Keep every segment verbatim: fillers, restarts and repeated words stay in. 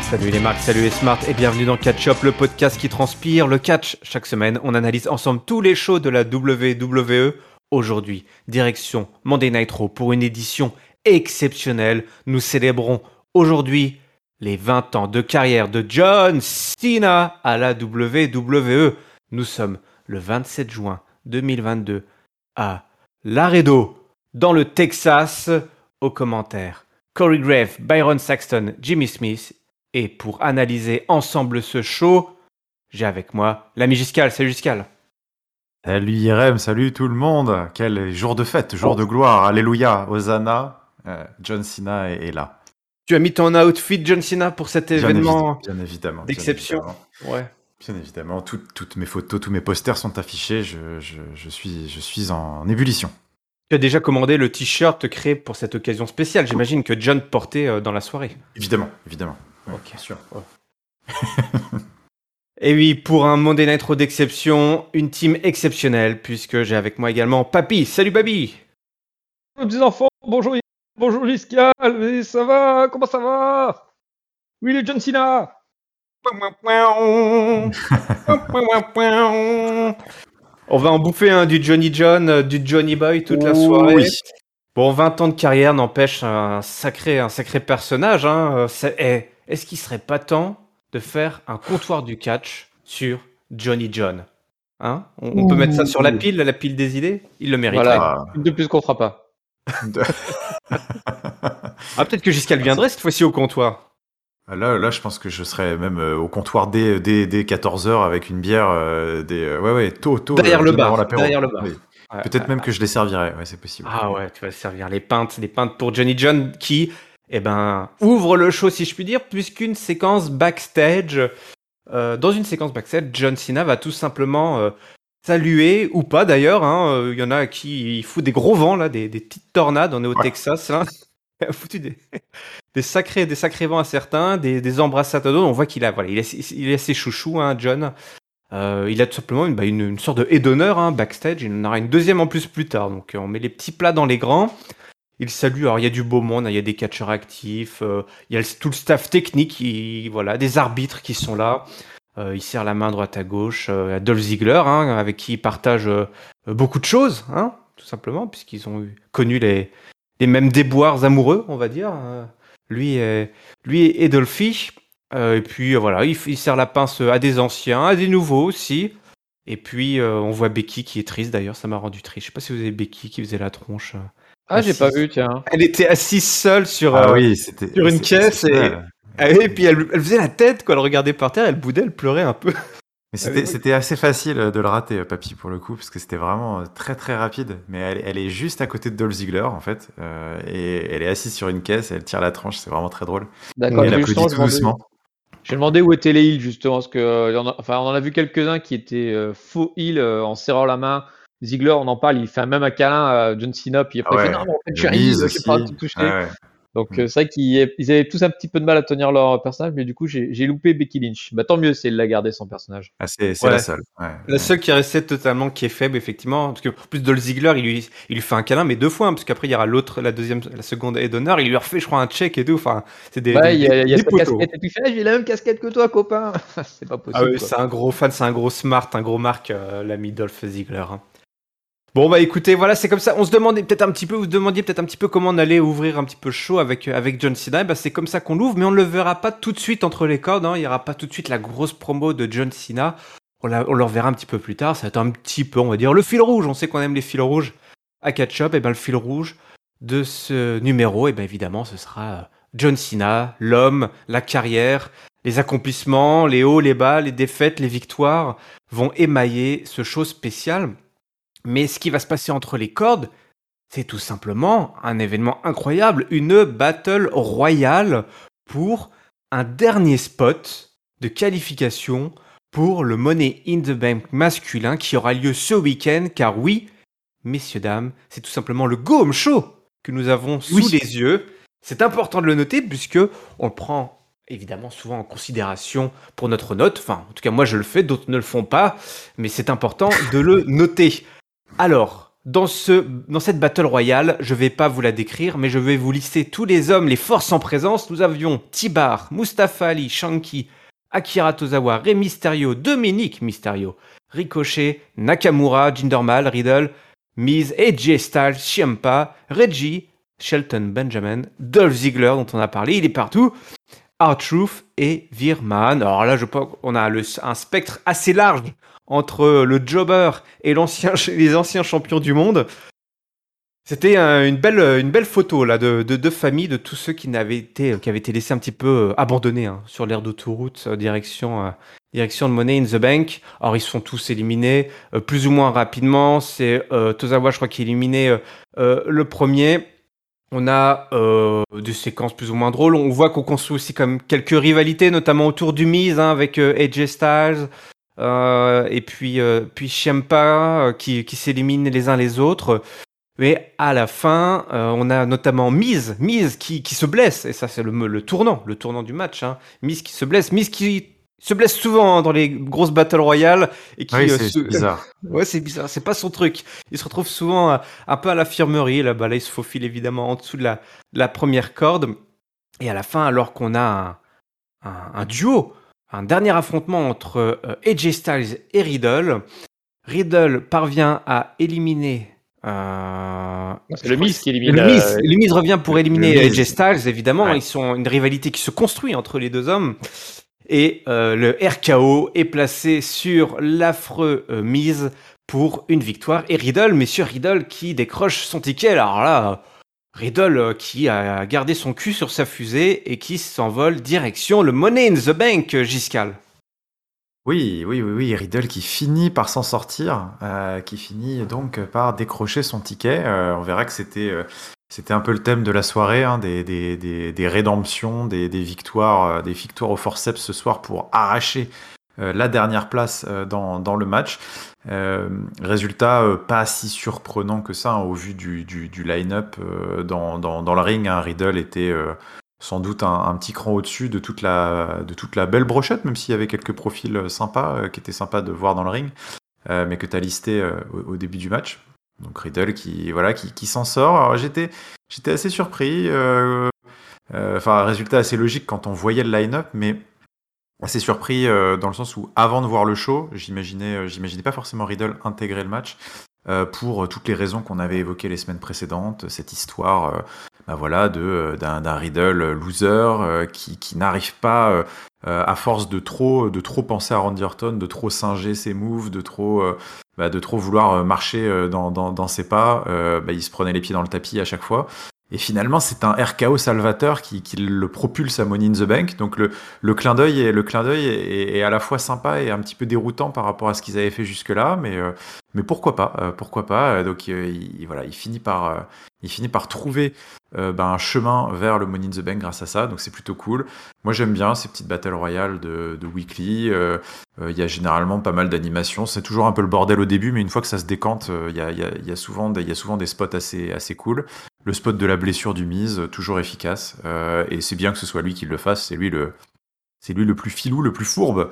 Salut les marques, salut les smart et bienvenue dans Catch Up, le podcast qui transpire le catch. Chaque semaine, on analyse ensemble tous les shows de la W W E. Aujourd'hui, direction Monday Night Raw pour une édition exceptionnelle. Nous célébrons aujourd'hui les vingt ans de carrière de John Cena à la W W E. Nous sommes le vingt-sept juin deux mille vingt-deux à Laredo, dans le Texas. Aux commentaires, Corey Graves, Byron Saxton, Jimmy Smith. Et pour analyser ensemble ce show, j'ai avec moi l'ami Giscal. Salut Giscal. Salut Irem, salut tout le monde. Quel jour de fête, jour oh. de gloire. Alléluia, Hosanna. Euh, John Cena est, est là. Tu as mis ton outfit John Cena pour cet bien événement évi- bien évidemment, d'exception. Bien évidemment. Ouais. Bien évidemment. Tout, toutes mes photos, tous mes posters sont affichés. Je, je, je, suis, je suis en ébullition. Tu as déjà commandé le t-shirt créé pour cette occasion spéciale. J'imagine que John portait dans la soirée. Évidemment, évidemment. Ouais, ok, bien sûr. Ouais. Et oui, pour un Monday Night Raw d'exception, une team exceptionnelle, puisque j'ai avec moi également Papy. Salut Baby. Mes petits enfants, bonjour, bonjour Giscal, ça va? Comment ça va? Oui, le John Cena. On va en bouffer hein, du Johnny John, euh, du Johnny Boy toute la soirée. Oui. Bon, vingt ans de carrière n'empêche un sacré, un sacré personnage. Hein. C'est, est, est-ce qu'il serait pas temps de faire un comptoir du catch sur Johnny John hein on, on peut mettre ça sur la pile, la pile des idées. Il le mériterait. Voilà, une de plus qu'on fera pas. Ah, peut-être que Giscal viendrait cette fois-ci au comptoir. Là, là, je pense que je serais même euh, au comptoir dès, dès, dès quatorze heures avec une bière. Euh, des, euh, ouais, ouais, tôt, tôt. Derrière euh, le bar. Derrière le bar. Oui. Ouais, Peut-être ouais, même ouais. que je les servirais. Ouais, c'est possible. Ah ouais, tu vas servir les pintes, les pintes pour Johnny John qui, eh ben, ouvre le show si je puis dire, puisqu'une séquence backstage, euh, dans une séquence backstage, John Cena va tout simplement euh, saluer ou pas d'ailleurs. Il hein, y en a qui il fout des gros vents là, des, des petites tornades. On est au ouais. Texas là. Il a foutu des, des sacrés, des sacrés vents à certains, des, des embrassades à d'autres. On voit qu'il a, voilà, il a, il a ses chouchous, hein, John. Euh, il a tout simplement une, bah, une, une sorte de haie d'honneur hein, backstage. Il en aura une deuxième en plus plus tard. Donc on met les petits plats dans les grands. Il salue. Alors il y a du beau monde, il y a des catcheurs actifs, euh, il y a le, tout le staff technique, il, voilà, des arbitres qui sont là. Euh, il serre la main droite à gauche euh, à Dolph Ziggler, hein, avec qui il partage euh, beaucoup de choses, hein, tout simplement, puisqu'ils ont eu, connu les, les mêmes déboires amoureux, on va dire. Euh, lui et, lui et Dolphy. Euh, et puis euh, voilà, il, il serre la pince à des anciens, à des nouveaux aussi. Et puis euh, on voit Becky qui est triste d'ailleurs, ça m'a rendu triste. Je sais pas si vous avez Becky qui faisait la tronche. Euh, ah, assise. J'ai pas vu, tiens. Elle était assise seule sur, ah, euh, oui, c'était, sur une c'était, caisse. c'était et, et puis elle, elle faisait la tête, quoi. Elle regardait par terre, elle boudait, elle pleurait un peu. Mais c'était, c'était assez facile de le rater, Papy, pour le coup, parce que c'était vraiment très très rapide. Mais elle, elle est juste à côté de Dolph Ziggler, en fait. Euh, et elle est assise sur une caisse, et elle tire la tranche, c'est vraiment très drôle. D'accord, et elle applaudit tout doucement. J'ai demandé où étaient les heels, justement, parce que, euh, on, a, enfin, on en a vu quelques-uns qui étaient euh, faux heels euh, en serrant la main. Ziggler, on en parle, il fait même un câlin à John Cena, puis après ah ouais, il fait non, mais en fait, je suis heel, je sais pas tout toucher. Ah ouais. Donc, euh, c'est vrai qu'ils avaient tous un petit peu de mal à tenir leur personnage, mais du coup, j'ai, j'ai loupé Becky Lynch. Bah, tant mieux, c'est de la garder son personnage. Ah, c'est, c'est ouais. la seule. Ouais. La ouais. seule qui est restée totalement, qui est faible, effectivement. Parce que, en plus, Dolph Ziggler, il lui, il lui fait un câlin, mais deux fois, hein, parce qu'après, il y aura l'autre, la deuxième, la seconde aide d'honneur, il lui refait, je crois, un check et tout. Enfin, c'est des. Ouais, il y a, des, y a des sa casquette, et puis il fait, j'ai la même casquette que toi, copain. C'est pas possible. Ah oui, c'est un gros fan, c'est un gros smart, un gros marque, euh, l'ami Dolph Ziggler. Hein. Bon bah écoutez, voilà, c'est comme ça. On se demandait peut-être un petit peu, vous vous demandiez peut-être un petit peu comment on allait ouvrir un petit peu chaud avec avec John Cena. Et bah c'est comme ça qu'on l'ouvre, mais on ne le verra pas tout de suite entre les cordes. Hein. Il y aura pas tout de suite la grosse promo de John Cena. On, la, on le reverra un petit peu plus tard. Ça va être un petit peu, on va dire, le fil rouge. On sait qu'on aime les fils rouges à Catch Up. Et ben le fil rouge de ce numéro, et ben évidemment, ce sera John Cena, l'homme, la carrière, les accomplissements, les hauts, les bas, les défaites, les victoires vont émailler ce show spécial. Mais ce qui va se passer entre les cordes, c'est tout simplement un événement incroyable, une battle royale pour un dernier spot de qualification pour le Money in the Bank masculin qui aura lieu ce week-end, car oui, messieurs, dames, c'est tout simplement le Go-Home Show que nous avons sous oui. les yeux. C'est important de le noter puisque on le prend évidemment souvent en considération pour notre note. Enfin, en tout cas, moi je le fais, d'autres ne le font pas, mais c'est important de le noter. Alors, dans, ce, dans cette Battle Royale, je vais pas vous la décrire, mais je vais vous lister tous les hommes, les forces en présence. Nous avions T-Bar, Mustafa Ali, Shanky, Akira Tozawa, Rey Mysterio, Dominique Mysterio, Ricochet, Nakamura, Jinder Mahal, Riddle, Miz, A J Styles, Ciampa, Reggie, Shelton Benjamin, Dolph Ziggler dont on a parlé, il est partout, R-Truth et Virman. Alors là, je pense qu'on a le, un spectre assez large entre le jobber et l'ancien, les anciens champions du monde. C'était un, une, belle, une belle photo là, de, de, de famille de tous ceux qui, n'avaient été, qui avaient été laissés un petit peu abandonnés hein, sur l'aire d'autoroute, euh, direction, euh, direction de Money in the Bank. Alors ils se sont tous éliminés, euh, plus ou moins rapidement. C'est euh, Tozawa, je crois, qui est éliminé euh, euh, le premier. On a euh, des séquences plus ou moins drôles. On voit qu'on construit aussi comme quelques rivalités, notamment autour du Miz hein, avec euh, A J Styles. Euh, et puis, euh, puis Ciampa euh, qui, qui s'éliminent les uns les autres. Mais à la fin, euh, on a notamment Miz, Miz qui, qui se blesse. Et ça, c'est le, le tournant, le tournant du match. Hein. Miz qui se blesse. Miz qui se blesse souvent hein, dans les grosses Battle Royale. Et qui, oui, euh, c'est se... bizarre. ouais, c'est bizarre. C'est pas son truc. Il se retrouve souvent euh, un peu à l'infirmerie. Là, bah, là, il se faufile évidemment en dessous de la, la première corde. Et à la fin, alors qu'on a un, un, un duo, un dernier affrontement entre euh, A J Styles et Riddle. Riddle parvient à éliminer. Euh, c'est le Miz qui élimine. Le Miz, euh, le Miz revient pour éliminer A J Styles, évidemment. Ouais. Ils sont une rivalité qui se construit entre les deux hommes. Et euh, le R K O est placé sur l'affreux euh, Miz pour une victoire. Et Riddle, messieurs Riddle, qui décroche son ticket. Alors là, Riddle euh, qui a gardé son cul sur sa fusée et qui s'envole direction le Money in the Bank, Giscal. Oui, oui, oui, oui, Riddle qui finit par s'en sortir, euh, qui finit donc par décrocher son ticket. Euh, on verra que c'était, euh, c'était un peu le thème de la soirée, hein, des, des, des, des rédemptions, des, des victoires, euh, des victoires au forceps ce soir pour arracher euh, la dernière place euh, dans, dans le match. Euh, résultat euh, pas si surprenant que ça hein, au vu du, du, du line-up euh, dans, dans, dans le ring. Hein, Riddle était euh, sans doute un, un petit cran au-dessus de toute la de toute la belle brochette, même s'il y avait quelques profils sympas euh, qui étaient sympas de voir dans le ring, euh, mais que tu as listé euh, au, au début du match. Donc Riddle qui voilà qui, qui s'en sort. Alors j'étais j'étais assez surpris. Euh, euh, enfin résultat assez logique quand on voyait le line-up, mais assez surpris euh, dans le sens où avant de voir le show, j'imaginais euh, j'imaginais pas forcément Riddle intégrer le match. Euh, pour toutes les raisons qu'on avait évoquées les semaines précédentes, cette histoire euh, bah voilà, de, d'un, d'un Riddle loser euh, qui, qui n'arrive pas, euh, à force de trop, de trop penser à Randy Orton, de trop singer ses moves, de trop, euh, bah, de trop vouloir marcher dans, dans, dans ses pas, euh, bah, il se prenait les pieds dans le tapis à chaque fois. Et finalement, c'est un R K O salvateur qui, qui le propulse à Money in the Bank. Donc le, le clin d'œil, est, le clin d'œil est, est à la fois sympa et un petit peu déroutant par rapport à ce qu'ils avaient fait jusque-là, mais, euh, mais pourquoi pas, euh, pourquoi pas. Donc euh, il, voilà, il finit par, euh, il finit par trouver euh, ben, un chemin vers le Money in the Bank grâce à ça. Donc c'est plutôt cool. Moi j'aime bien ces petites battles royales de, de weekly. Euh, euh, il y a généralement pas mal d'animations. C'est toujours un peu le bordel au début, mais une fois que ça se décante, euh, il y a, il y a, il y a souvent des, il y a souvent des spots assez, assez cool. Le spot de la blessure du Miz, toujours efficace. Euh, et c'est bien que ce soit lui qui le fasse. C'est lui le, c'est lui le plus filou, le plus fourbe.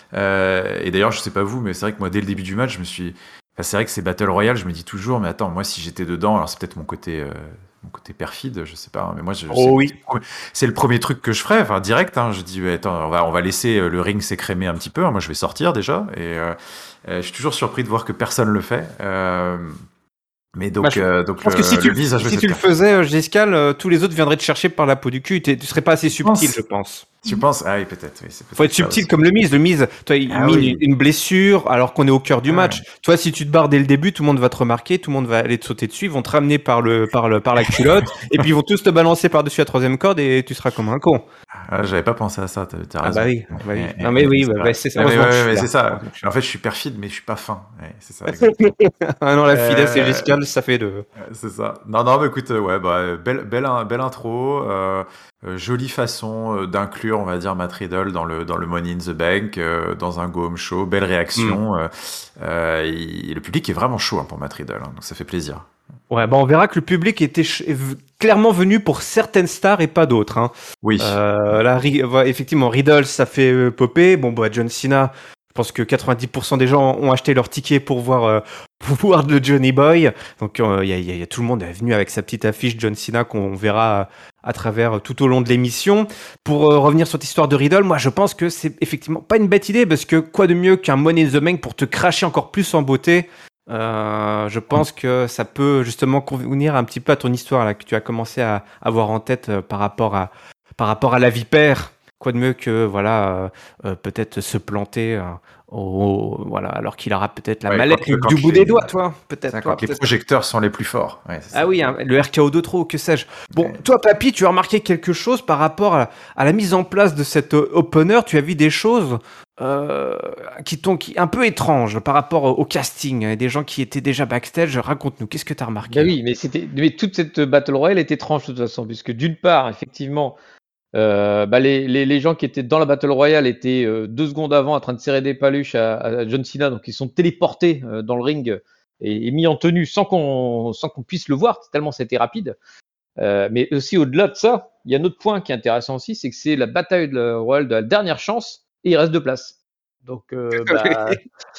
Euh, et d'ailleurs, je sais pas vous, mais c'est vrai que moi, dès le début du match, je me suis... Enfin, c'est vrai que ces Battle Royale, je me dis toujours, mais attends, moi, si j'étais dedans, alors c'est peut-être mon côté... Euh, mon côté perfide, je sais pas, mais moi, je, oh, c'est, oui. c'est, le premier, c'est le premier truc que je ferais, enfin, direct, hein, je dis, ouais, attends, on va, on va laisser le ring s'écrémer un petit peu, hein, moi, je vais sortir déjà, et euh, euh, je suis toujours surpris de voir que personne le fait. Euh, Mais donc, bah, je, euh, donc je pense le, que si tu, le si tu le faisais, Giscal, euh, tous les autres viendraient te chercher par la peau du cul. Tu serais pas assez subtil, je pense. Tu penses? Ah oui, peut-être. Oui, c'est peut-être faut être subtil aussi. Comme le Miz. Le Miz, toi, il ah, mine oui. une blessure alors qu'on est au cœur du ah. match. Toi, si tu te barres dès le début, tout le monde va te remarquer, tout le monde va aller te sauter dessus, ils vont te ramener par le, par le, par la culotte, et puis ils vont tous te balancer par-dessus la troisième corde et tu seras comme un con. Ah, j'avais pas pensé à ça, t'as, t'as raison. Ah bah oui, bah oui. Et, non mais et, oui, bah, bah, c'est ça. Ouais, ouais, ouais, c'est ça. En fait, je suis perfide, mais je suis pas fin. Ouais, c'est ça. Ah non, la finesse euh... et Giscal, ça fait deux. C'est ça. Non, non, mais écoute, ouais, bah, belle, belle, belle intro. Euh, euh, jolie façon euh, d'inclure, on va dire, Matt Riddle dans le, dans le Money in the Bank, euh, dans un go home show. Belle réaction. Mm. Euh, euh, il, le public est vraiment chaud hein, pour Matt Riddle, hein, donc ça fait plaisir. Ouais, bah on verra que le public était ch- clairement venu pour certaines stars et pas d'autres. Hein. Oui. Euh, là, effectivement, Riddle, ça fait euh, popper. Bon, bah, John Cena, je pense que quatre-vingt-dix pour cent des gens ont acheté leur ticket pour voir, euh, pouvoir de Johnny Boy. Donc il euh, y, y, y a tout le monde est venu avec sa petite affiche John Cena qu'on verra à travers tout au long de l'émission. Pour euh, revenir sur cette histoire de Riddle, moi je pense que c'est effectivement pas une bête idée parce que quoi de mieux qu'un Money in the Bank pour te cracher encore plus en beauté. Euh, je pense que ça peut justement convenir un petit peu à ton histoire là que tu as commencé à avoir en tête euh, par rapport à par rapport à la vipère. Quoi de mieux que voilà euh, euh, peut-être se planter euh, au, voilà alors qu'il aura peut-être la ouais, mallette quand, quand du bout les, des doigts, toi peut-être. Ça, toi, quand peut-être. les projecteurs sont les plus forts. Ouais, c'est ah ça. oui, hein, le R K O de trop, que sais-je. Bon, ouais. toi, Papy, tu as remarqué quelque chose par rapport à, à la mise en place de cet euh, opener. Tu as vu des choses euh, qui t'ont qui un peu étranges par rapport au, au casting, hein, des gens qui étaient déjà backstage. Raconte-nous, qu'est-ce que tu as remarqué? Ben oui, mais c'était, mais toute cette Battle Royale est étrange de toute façon, puisque d'une part, effectivement, euh, bah les, les, les gens qui étaient dans la Battle Royale étaient euh, deux secondes avant en train de serrer des paluches à, à John Cena, donc ils sont téléportés euh, dans le ring et, et mis en tenue sans qu'on sans qu'on puisse le voir, tellement c'était rapide. Euh, mais aussi au-delà de ça, il y a un autre point qui est intéressant aussi, c'est que c'est la bataille de la Royale de la dernière chance et il reste deux places. Donc euh, bah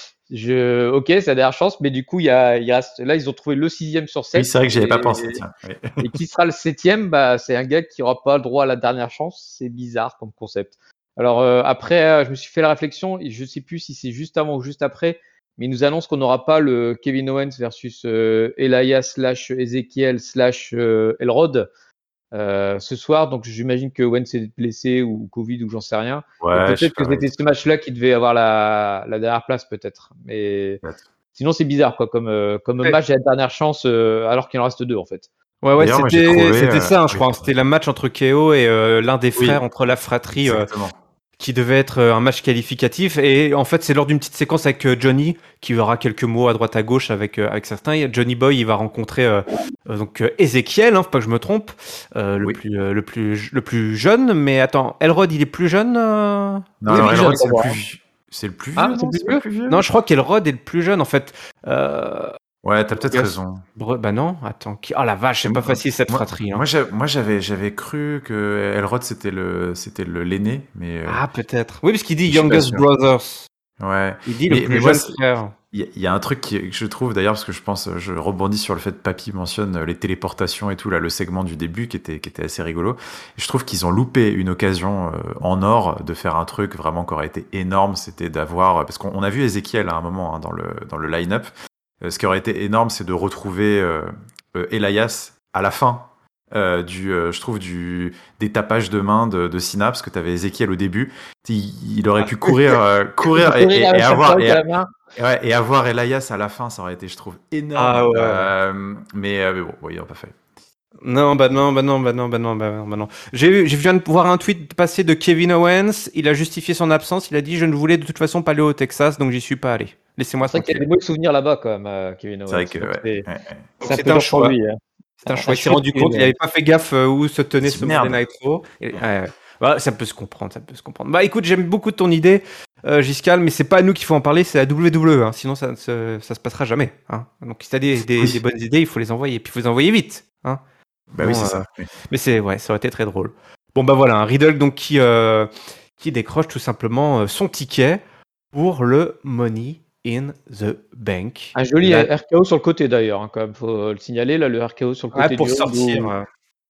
je, ok, c'est la dernière chance, mais du coup, il y a, il reste, là, ils ont trouvé le sixième sur sept. Oui, c'est vrai que j'y avais et, pas pensé, tiens. Oui. Et qui sera le septième? Bah, c'est un gars qui aura pas le droit à la dernière chance. C'est bizarre comme concept. Alors, euh, après, euh, je me suis fait la réflexion, et je sais plus si c'est juste avant ou juste après, mais ils nous annoncent qu'on n'aura pas le Kevin Owens versus euh, Elias slash Ezekiel slash euh, Elrod euh, ce soir. Donc, j'imagine que Owens est blessé ou Covid ou j'en sais rien. Ouais, Et je sais peut-être que pas, ouais. c'était ce match-là qui devait avoir la, la dernière place, peut-être. Mais Peut-être. sinon, c'est bizarre, quoi, comme, euh, comme Ouais. match à la dernière chance, euh, alors qu'il en reste deux, en fait. Ouais, ouais, D'ailleurs, moi, j'ai c'était, trouvé, c'était euh, ça, hein, je oui. crois. C'était le match entre K O et euh, l'un des Oui, frères entre la fratrie euh, exactement. qui devait être euh, un match qualificatif. Et en fait, c'est lors d'une petite séquence avec euh, Johnny qui aura quelques mots à droite à gauche avec, euh, avec certains. Et Johnny Boy, il va rencontrer euh, euh, donc euh, Ezekiel, hein, faut pas que je me trompe, euh, le, Oui. plus, euh, le, plus, le plus jeune. Mais attends, Elrod, il est plus jeune euh... Non, Oui, alors oui, Elrod, jeune c'est pour le moi. plus vieux. C'est le plus vieux, Ah, non? c'est plus C'est pas vieux le plus vieux? Non, je crois qu'Elrod est le plus jeune en fait. Euh... Ouais, t'as peut-être Yes. raison. Bre- Bah non, attends. Qui... Oh la vache, c'est Et pas moi- facile cette moi, fratrie. Hein. Moi, j'a- moi, j'avais, j'avais cru que Elrod c'était le, c'était le l'aîné, mais euh, Ah, peut-être. Oui, parce qu'il dit je suis pas Youngest sûr. Brothers. Ouais. Il dit le Mais, plus mais moi, jeune c'est- frère. il y, a- il y a un truc qui, que je trouve d'ailleurs, parce que je pense, je rebondis sur le fait que Papy mentionne les téléportations et tout, là, le segment du début qui était, qui était assez rigolo. Et je trouve qu'ils ont loupé une occasion euh, en or de faire un truc vraiment qui aurait été énorme, c'était d'avoir, parce qu'on on a vu Ezekiel à un moment hein, dans le, dans le line-up. Euh, ce qui aurait été énorme, c'est de retrouver euh, euh, Elias à la fin. Euh, du, euh, je trouve du des tapages de main de, de Cena parce que tu avais Ezekiel au début, il, il aurait pu courir, euh, courir et, et, et avoir et, et, ouais, et avoir Elias à la fin, ça aurait été, je trouve, énorme. Ah ouais. Euh, mais, euh, mais bon, bon, il n'a pas fait. Non, bah non, bah non, bah non, bah non, bah non, bah non. J'ai eu, je viens de voir un tweet passer de Kevin Owens. Il a justifié son absence. Il a dit je ne voulais de toute façon pas aller au Texas, donc j'y suis pas allé. Laissez-moi C'est vrai qu'il y a tranquille. des beaux souvenirs là-bas, quand même, euh, Kevin Owens. C'est vrai que Donc ouais, c'est, ouais, ouais. c'est un C'est peu un dur choix. pour lui. Hein. C'est un choix. Il s'est Un rendu chouette compte, il Kevin avait pas fait gaffe euh, où se tenait C'est ce merde. Monday Nitro. Et, ouais, bah, ça peut se comprendre, ça peut se comprendre. Bah écoute, j'aime beaucoup ton idée, euh, Giscal, mais c'est pas à nous qu'il faut en parler, c'est à W W E. Hein, sinon, ça, ça, ça se passera jamais. Hein. Donc si t'as des, des, Oui. des bonnes idées, il faut les envoyer. Puis il faut les envoyer vite. Hein. Bah Bon, oui, c'est euh, ça. Oui. Mais c'est ouais, ça aurait été très drôle. Bon bah voilà, un Riddle donc qui euh, qui décroche tout simplement euh, son ticket pour le Money in the Bank. Un joli La... R K O sur le côté d'ailleurs, hein, quand même, faut le signaler là, le R K O sur le côté Ouais, pour du ring sortir. où, euh,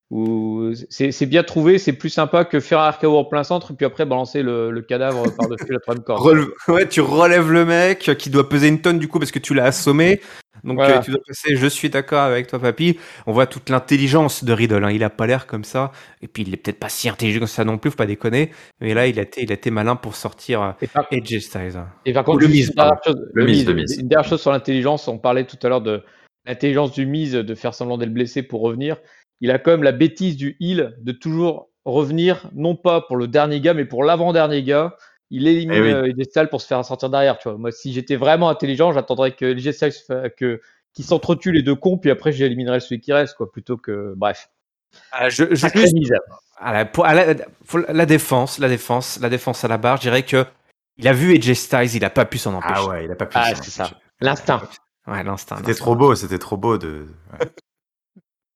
où c'est, c'est bien trouvé, c'est plus sympa que faire un R K O en plein centre puis après balancer le, le cadavre par-dessus la troisième corde. Releve... Ouais, tu relèves le mec qui doit peser une tonne du coup parce que tu l'as assommé. Donc Voilà. euh, tu dois passer. Je suis d'accord avec toi, papy. On voit toute l'intelligence de Riddle. Hein. Il a pas l'air comme ça. Et puis il est peut-être pas si intelligent que ça non plus, faut pas déconner. Mais là, il a été, il a été malin pour sortir euh, Et par, A J Styles. et par Ou contre, le juste Miz, une dernière pardon. chose, Le le Miz, Miz, le Miz. une dernière chose sur l'intelligence, on parlait tout à l'heure de l'intelligence du Miz de faire semblant d'être blessé pour revenir. Il a quand même la bêtise du heel de toujours revenir, non pas pour le dernier gars, mais pour l'avant-dernier gars. Il élimine Eh oui. euh, les Styles pour se faire sortir derrière. Tu vois. Moi, si j'étais vraiment intelligent, j'attendrais que les Styles que qui s'entretuent les deux cons, puis après j'éliminerais celui qui reste, quoi, plutôt que bref. Ah, je, je Sacré juste, Miz. à la, pour- à la, faut- la défense, la défense, la défense à la barre. Je dirais que il a vu A J Styles, il a pas pu s'en empêcher. Ah ouais, il a pas pu. Ah, s'en c'est ça. empêcher. L'instinct. Ouais, l'instinct. C'était l'instinct. trop beau, c'était trop beau de. Ouais.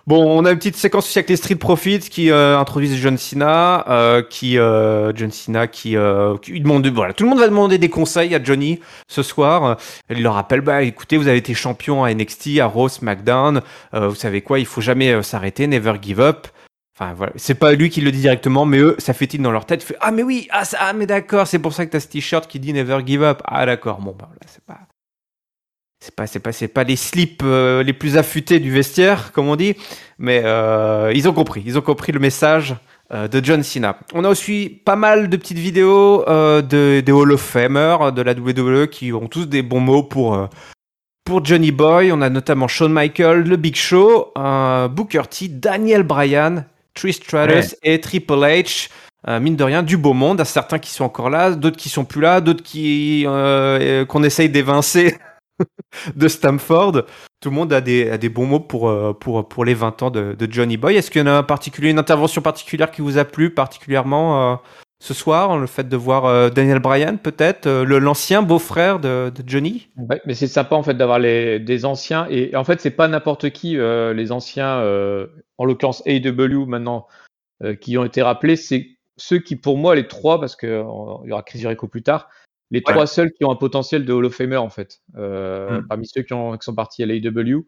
Bon, on a une petite séquence aussi avec les Street Profits qui euh, introduisent John Cena, euh, qui euh, John Cena qui, euh, qui lui demande, voilà, tout le monde va demander des conseils à Johnny ce soir. Il leur rappelle, bah écoutez, vous avez été champion à N X T, à Raw, SmackDown. Euh, vous savez quoi, il faut jamais euh, s'arrêter, never give up. Enfin voilà, c'est pas lui qui le dit directement, mais eux, ça fait-il dans leur tête. Fait, ah mais oui, ah, ça, ah mais d'accord, c'est pour ça que t'as ce t-shirt qui dit never give up. Ah d'accord, bon bah voilà, c'est pas. C'est pas, c'est pas, c'est pas les slips euh, les plus affûtés du vestiaire, comme on dit, mais euh, ils ont compris, ils ont compris le message euh, de John Cena. On a aussi pas mal de petites vidéos euh, de, des Hall of Famers de la W W E qui ont tous des bons mots pour, euh, pour Johnny Boy. On a notamment Shawn Michaels, le Big Show, euh, Booker T, Daniel Bryan, Trish Stratus ouais. et Triple H. Euh, mine de rien, du beau monde. Certains qui sont encore là, d'autres qui sont plus là, d'autres qui euh, qu'on essaye d'évincer de Stamford. Tout le monde a des, a des bons mots pour, pour, pour les vingt ans de, de Johnny Boy. Est-ce qu'il y en a un particulier, une intervention particulière qui vous a plu particulièrement euh, ce soir, le fait de voir euh, Daniel Bryan peut-être, euh, le, l'ancien beau-frère de, de Johnny? Ouais, mais c'est sympa en fait d'avoir les, des anciens, et en fait c'est pas n'importe qui, euh, les anciens, euh, en l'occurrence A E W maintenant, euh, qui ont été rappelés, c'est ceux qui pour moi, les trois, parce qu'il y aura Chris Jericho plus tard, les ouais. trois seuls qui ont un potentiel de Hall of Famer en fait, euh, mm. parmi ceux qui, ont, qui sont partis à l'A E W.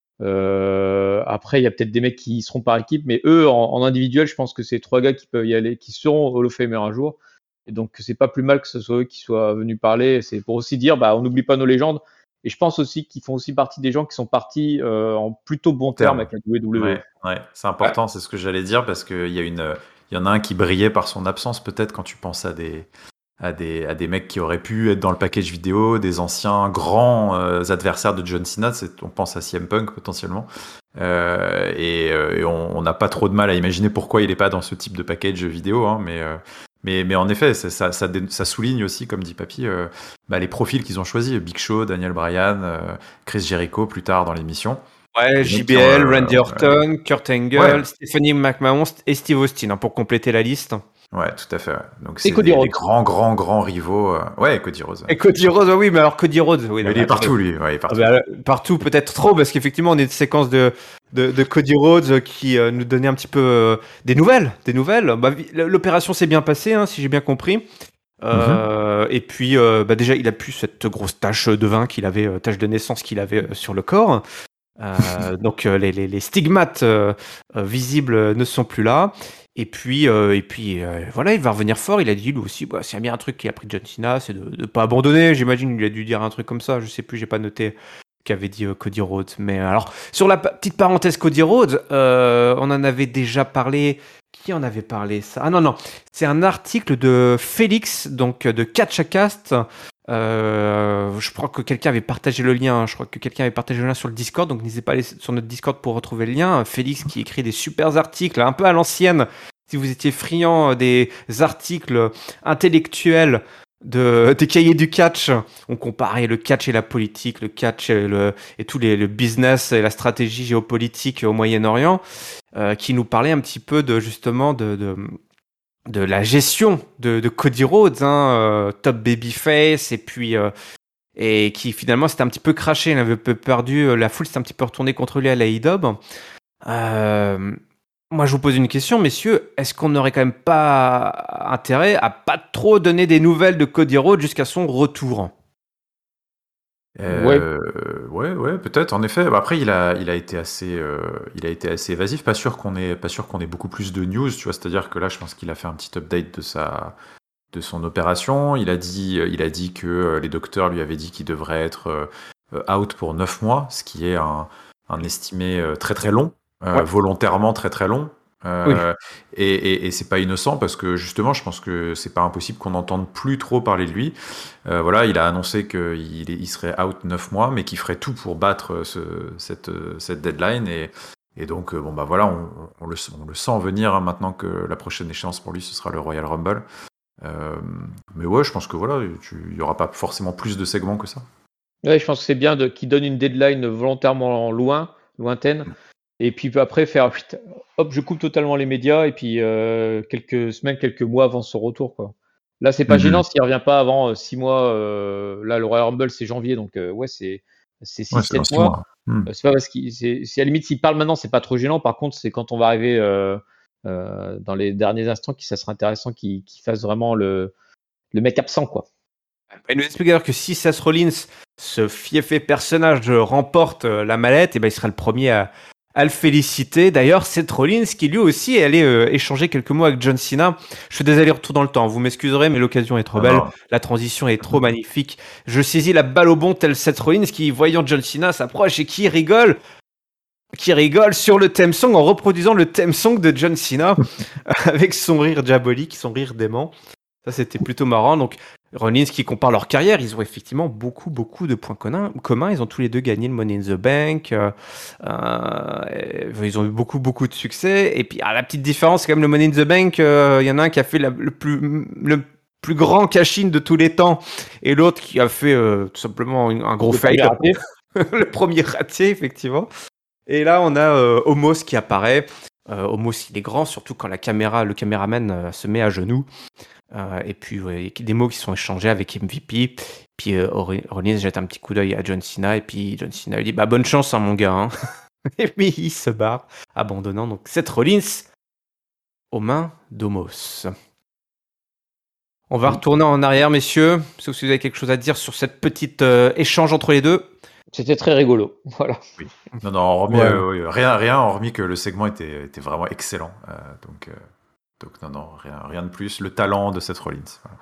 Euh, après, il y a peut-être des mecs qui seront par équipe, mais eux, en, en individuel, je pense que c'est trois gars qui peuvent y aller, qui seront Hall of Famer un jour. Et donc, c'est pas plus mal que ce soit eux qui soient venus parler. C'est pour aussi dire, bah, on n'oublie pas nos légendes. Et je pense aussi qu'ils font aussi partie des gens qui sont partis euh, en plutôt bon terme avec la W W E. Ouais, ouais. C'est important, ouais. C'est ce que j'allais dire, parce qu'il y a une, il y en a un qui brillait par son absence, peut-être quand tu penses à des. À des, à des mecs qui auraient pu être dans le package vidéo, des anciens grands euh, adversaires de John Cena, c'est, on pense à C M Punk potentiellement, euh, et, euh, et on n'a pas trop de mal à imaginer pourquoi il n'est pas dans ce type de package vidéo, hein, mais, euh, mais, mais en effet, ça, ça, ça, ça souligne aussi, comme dit Papy, euh, bah, les profils qu'ils ont choisis, Big Show, Daniel Bryan, euh, Chris Jericho plus tard dans l'émission. Ouais, J B L, euh, Randy Orton, euh, Kurt Angle, ouais. Stephanie McMahon et Steve Austin, hein, pour compléter la liste. Ouais, tout à fait. Ouais. Donc c'est des, des grands, grands, grands rivaux. Euh... Ouais, Cody Rhodes. Et Cody Rhodes, oui, mais alors Cody Rhodes, oui. Mais il est partout, lui. Ouais, il est partout. Ah bah, partout, peut-être trop, parce qu'effectivement, on est une séquence de de, de Cody Rhodes qui euh, nous donnait un petit peu euh, des nouvelles, des nouvelles. Bah, l'opération s'est bien passée, hein, si j'ai bien compris. Euh, mm-hmm. Et puis, euh, bah, déjà, il a plus cette grosse tache de vin qu'il avait, euh, tache de naissance qu'il avait euh, sur le corps. Euh, donc euh, les, les, les stigmates euh, euh, visibles ne sont plus là. Et puis, euh, et puis euh, voilà, il va revenir fort. Il a dit lui aussi, bah, s'il y a bien un truc qui a pris John Cena, c'est de ne pas abandonner. J'imagine il a dû dire un truc comme ça. Je sais plus, j'ai pas noté qu'avait dit euh, Cody Rhodes. Mais alors, sur la pa- petite parenthèse Cody Rhodes, euh, on en avait déjà parlé. Qui en avait parlé ça? Ah non, non, c'est un article de Félix, donc de Catch a Cast. Euh, je crois que quelqu'un avait partagé le lien. Je crois que quelqu'un avait partagé le lien sur le Discord. Donc n'hésitez pas à aller sur notre Discord pour retrouver le lien. Félix qui écrit des super articles, un peu à l'ancienne. Si vous étiez friand des articles intellectuels de, des cahiers du catch, on comparait le catch et la politique, le catch et, le, et tout les, le business et la stratégie géopolitique au Moyen-Orient, euh, qui nous parlait un petit peu de justement de, de de la gestion de, de Cody Rhodes, hein, euh, top babyface, et puis euh, et qui finalement s'était un petit peu craché, il avait peu perdu, euh, la foule s'est un petit peu retournée contre lui à la I W. Euh, moi, je vous pose une question, messieurs, est-ce qu'on n'aurait quand même pas intérêt à pas trop donner des nouvelles de Cody Rhodes jusqu'à son retour? Euh, ouais, ouais, ouais, peut-être. En effet. Après, il a, il a été assez, euh, il a été assez évasif. Pas sûr qu'on ait, pas sûr qu'on ait beaucoup plus de news. Tu vois, c'est-à-dire que là, je pense qu'il a fait un petit update de sa, de son opération. Il a dit, il a dit que les docteurs lui avaient dit qu'il devrait être out pour neuf mois, ce qui est un, un estimé très très long, euh, ouais. volontairement très très long. Euh, oui. et, et, et c'est pas innocent parce que justement je pense que c'est pas impossible qu'on n'entende plus trop parler de lui. Euh, voilà, il a annoncé qu'il il serait out neuf mois mais qu'il ferait tout pour battre ce, cette, cette deadline et, et donc bon bah voilà, on, on, le, on le sent venir hein, maintenant que la prochaine échéance pour lui ce sera le Royal Rumble. Euh, mais ouais, je pense que voilà, il y aura pas forcément plus de segments que ça. Ouais, je pense que c'est bien de, qu'il donne une deadline volontairement loin, lointaine. Mm. Et puis après faire, hop, je coupe totalement les médias et puis euh, quelques semaines, quelques mois avant son retour, quoi. Là, c'est pas mm-hmm. gênant s'il revient pas avant euh, six mois. Euh, là, le Royal Rumble c'est janvier, donc euh, ouais, c'est c'est six sept ouais, mois. mois. Mmh. C'est pas parce qu'il, c'est, c'est à la limite s'il parle maintenant, c'est pas trop gênant. Par contre, c'est quand on va arriver euh, euh, dans les derniers instants que ça serait intéressant qu'il, qu'il fasse vraiment le, le mec absent, quoi. Il nous explique d'ailleurs que si Seth Rollins, ce fiefé personnage, remporte la mallette, et ben il sera le premier à, à le féliciter. D'ailleurs, Seth Rollins, qui lui aussi est allé euh, échanger quelques mots avec John Cena. Je fais des allers-retours dans le temps, vous m'excuserez, mais l'occasion est trop belle. Ah la transition est trop magnifique. Je saisis la balle au bon tel Seth Rollins qui, voyant John Cena, s'approche et qui rigole. Qui rigole sur le theme song en reproduisant le theme song de John Cena avec son rire diabolique, son rire dément. Ça, c'était plutôt marrant. Donc, Rollins qui compare leur carrière, ils ont effectivement beaucoup, beaucoup de points communs. Ils ont tous les deux gagné le Money in the Bank. Euh, euh, ils ont eu beaucoup, beaucoup de succès. Et puis, ah, la petite différence, c'est quand même le Money in the Bank. Il euh, y en a un qui a fait la, le, plus, le plus grand cash-in de tous les temps. Et l'autre qui a fait euh, tout simplement un gros fake. Le premier raté, effectivement. Et là, on a euh, Omos qui apparaît. Euh, Omos, il est grand, surtout quand la caméra, le caméraman euh, se met à genoux. Euh, et puis, ouais, des mots qui sont échangés avec M V P. Puis, euh, Rollins jette un petit coup d'œil à John Cena. Et puis, John Cena lui dit bah, bonne chance, hein, mon gars. Hein. Et puis, il se barre, abandonnant donc Seth Rollins aux mains d'Omos. On va retourner en arrière, messieurs. Sauf si vous avez quelque chose à dire sur cette petite euh, échange entre les deux. C'était très rigolo, voilà. Oui. Non, non, hormis, ouais. euh, rien, rien, hormis que le segment était, était vraiment excellent. Euh, donc, euh, donc, non, non, rien, rien de plus. Le talent de Seth Rollins. Voilà.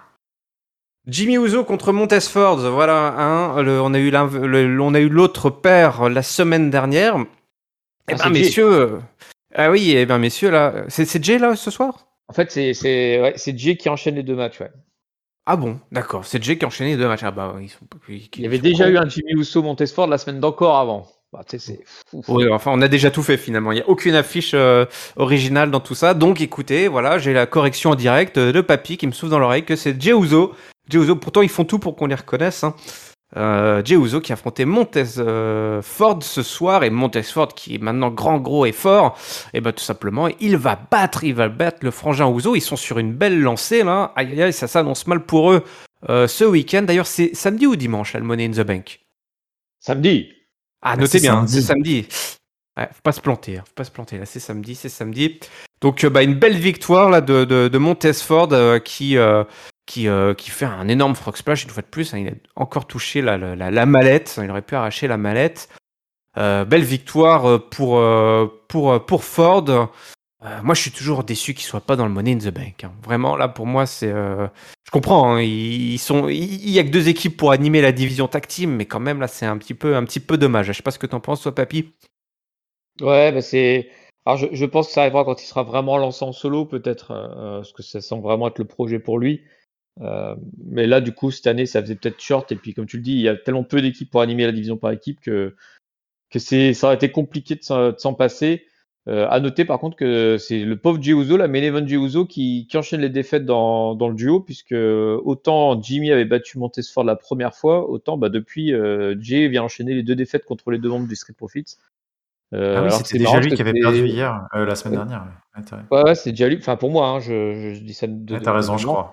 Jimmy Uso contre Montez Ford, voilà. Hein, le, on a eu le, on a eu l'autre paire la semaine dernière. Ah, eh ben, messieurs, euh, ah oui, eh ben, messieurs, là, c'est, c'est Jay là ce soir. En fait, c'est, c'est, ouais, c'est Jay qui enchaîne les deux matchs, ouais. Ah bon, d'accord. C'est Jay qui a enchaîné les deux matchs. Ah bah, ils sont, ils, Il y avait déjà eu un Jimmy Uso Montesford la semaine d'encore avant. Bah, tu sais, c'est... Oui, enfin, on a déjà tout fait finalement. Il n'y a aucune affiche euh, originale dans tout ça. Donc, écoutez, voilà, j'ai la correction en direct de Papy qui me souffle dans l'oreille que c'est Jey Uso. Jey Uso, pourtant, ils font tout pour qu'on les reconnaisse. Hein. Euh, Jey Uso qui a affronté Montez euh, Ford ce soir. Et Montez Ford, qui est maintenant grand, gros et fort, et ben tout simplement, il va battre, il va battre le frangin Uso. Ils sont sur une belle lancée là. Aïe, aïe, aïe, ça s'annonce mal pour eux. Euh, ce week-end, d'ailleurs, c'est samedi ou dimanche, là, le Money in the Bank? Samedi. Ah, notez bien, samedi. C'est samedi. Ouais, faut pas se planter, hein, faut pas se planter. Là, c'est samedi, c'est samedi. Donc, euh, bah, une belle victoire là de, de, de Montez Ford euh, qui, euh, qui, euh, qui fait un énorme frog splash une fois de plus. Hein, il a encore touché la, la, la, la mallette. Il aurait pu arracher la mallette. Euh, belle victoire pour, euh, pour, pour Ford. Euh, moi, je suis toujours déçu qu'ils soient pas dans le Money in the Bank. Hein. Vraiment, là, pour moi, c'est. Euh... Je comprends. Hein, ils, ils sont. Il y a que deux équipes pour animer la division tag team, mais quand même, là, c'est un petit peu, un petit peu dommage. Je sais pas ce que t'en penses, toi, Papy. Ouais, bah c'est. Alors, je, je pense que ça arrivera quand il sera vraiment lancé en solo, peut-être, euh, parce que ça semble vraiment être le projet pour lui. Euh, mais là, du coup, cette année, ça faisait peut-être short. Et puis, comme tu le dis, il y a tellement peu d'équipes pour animer la division par équipe que que c'est, ça aurait été compliqué de s'en, de s'en passer. Euh, à noter par contre que c'est le pauvre Jey Uso, la main event Jey Uso, qui, qui enchaîne les défaites dans, dans le duo, puisque autant Jimmy avait battu Montez Ford la première fois, autant bah, depuis euh, Jey vient enchaîner les deux défaites contre les deux membres du Street Profits. Euh, ah oui, alors c'était c'est déjà lui qui avait c'est... perdu hier, euh, la semaine dernière. Ouais, ouais, ouais, c'est déjà lui. Enfin, pour moi, hein, je, je, je dis ça de. Ouais, t'as de, raison, de je crois.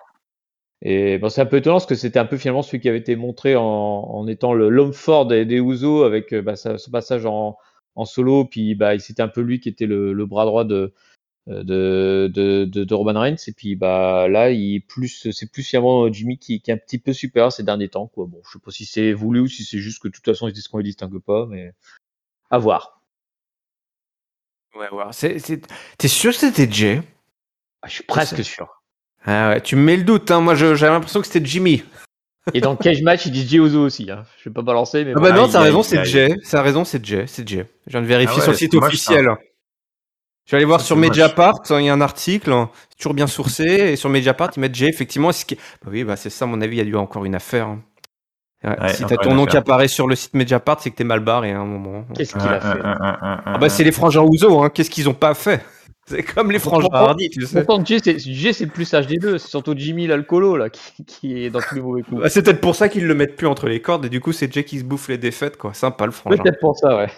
Et bon, c'est un peu étonnant parce que c'était un peu finalement celui qui avait été montré en, en étant le, l'homme fort des, des Uso avec bah, sa, ce passage en, en solo, puis bah, c'était un peu lui qui était le, le bras droit de, de, de, de, de Roman Reigns. Et puis bah, là, il plus, c'est plus finalement Jimmy qui, qui est un petit peu supérieur ces derniers temps. Quoi. Bon, je sais pas si c'est voulu ou si c'est juste que de toute façon, ils disent qu'on les distingue pas, mais à voir. Ouais, ouais. C'est, c'est... T'es sûr que c'était Jey? Ah, je suis presque sûr. Ah ouais, tu me mets le doute, hein. Moi je, j'avais l'impression que c'était Jimmy. Et dans le cage match, ils disent Jey Uso aussi. Hein. Je vais pas balancer, mais. Ah bah non, t'as raison, c'est Jey. T'as raison, c'est Jey. C'est Jey. Je viens de vérifier ah ouais, sur le site officiel. Ça. Je vais aller voir ça, sur Mediapart, il y a un article, c'est toujours bien sourcé, et sur Mediapart, ils mettent Jey, effectivement. C'est ce qui... bah oui, bah c'est ça, à mon avis, il y a eu encore une affaire. Hein. Ouais, ouais, si t'as ton nom qui apparaît sur le site Mediapart, c'est que t'es mal barré à un moment. Qu'est-ce qu'il a fait? Ah bah c'est les frangins Uso, hein. Qu'est-ce qu'ils ont pas fait? C'est comme les frangins Hardy, tu sais. Pourtant, Jey, c'est, Jey, c'est le plus sage des deux. C'est surtout Jimmy, l'alcoolo, là, qui, qui est dans tous les mauvais coups. Bah, c'est peut-être pour ça qu'ils le mettent plus entre les cordes, et du coup, c'est Jey qui se bouffe les défaites, quoi. Sympa, le frangin. Peut-être pour ça, ouais.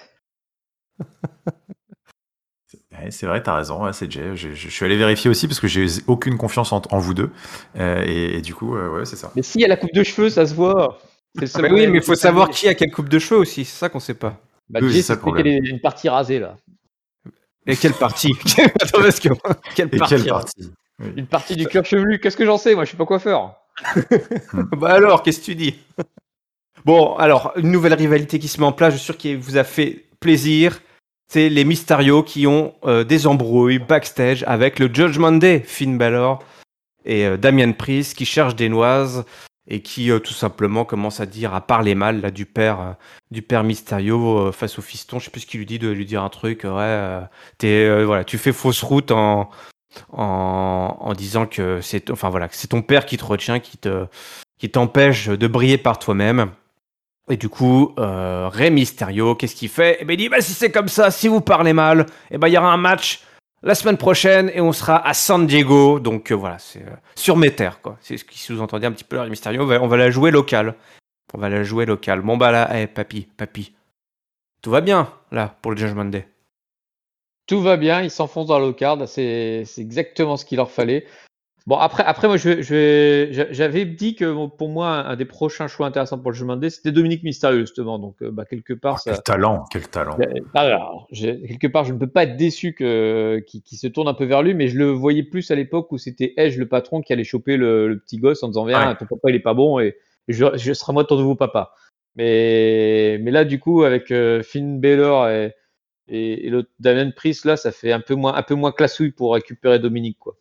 c'est, c'est vrai, t'as raison, ouais, c'est Jey. Je, je, je suis allé vérifier aussi, parce que j'ai aucune confiance en, en vous deux. Euh, et, et du coup, euh, ouais, c'est ça. Mais si, il y a la coupe de cheveux, ça se voit. C'est le seul Bah oui, moyen mais de il faut se savoir calmer. qui a quelle coupe de cheveux aussi, c'est ça qu'on sait pas. Bah, Oui, Jay, c'est c'est ça le celui qui a problème. les- une partie rasée, là. Et quelle partie Attends, parce que quelle Et partie quelle là partie? Oui. Une partie du cuir chevelu. Qu'est-ce que j'en sais? Moi, je suis pas coiffeur. Bah alors, qu'est-ce que tu dis Bon, alors, une nouvelle rivalité qui se met en place, je suis sûr qu'elle vous a fait plaisir. C'est les Mysterio qui ont euh, des embrouilles backstage avec le Judgment Day, Finn Balor et euh, Damian Priest qui cherchent des noises et qui euh, tout simplement commencent à dire, à parler mal là, du père euh, du père Mysterio euh, face au fiston. Je sais plus ce qu'il lui dit, de lui dire un truc. Ouais, euh, t'es, euh, voilà, tu fais fausse route en, en, en disant que c'est, enfin voilà, que c'est ton père qui te retient, qui te, qui t'empêche de briller par toi-même. Et du coup, euh, Rey Mysterio, qu'est-ce qu'il fait? Eh ben, il dit, bah, si c'est comme ça, si vous parlez mal, eh ben, il y aura un match la semaine prochaine et on sera à San Diego. Donc, euh, voilà, c'est euh, sur mes terres, quoi. C'est ce qui sous-entendait un petit peu Rey Mysterio. On va, on va la jouer locale. On va la jouer locale. Bon, bah là, hey, papy, papy. Tout va bien, là, pour le Judgment Day. Tout va bien, ils s'enfoncent dans le card, c'est c'est exactement ce qu'il leur fallait. Bon, après, après moi, je, je, j'a- j'avais dit que bon, pour moi, un, un des prochains choix intéressants pour le Judgment Day, c'était Dominique Mysterio, justement. Donc, euh, bah, quelque Oh, part, quel ça. talent, quel talent. Alors, j'ai- quelque part, je ne peux pas être déçu que qu'il qu'il se tourne un peu vers lui, mais je le voyais plus à l'époque où c'était Edge, le patron, qui allait choper le, le petit gosse en disant, viens, Ouais. ton papa, il est pas bon et je, je serai moi ton nouveau papa. Mais, mais là, du coup, avec euh, Finn Balor et, et, et l'autre Damian Priest, là, ça fait un peu moins, un peu moins classouille pour récupérer Dominique, quoi.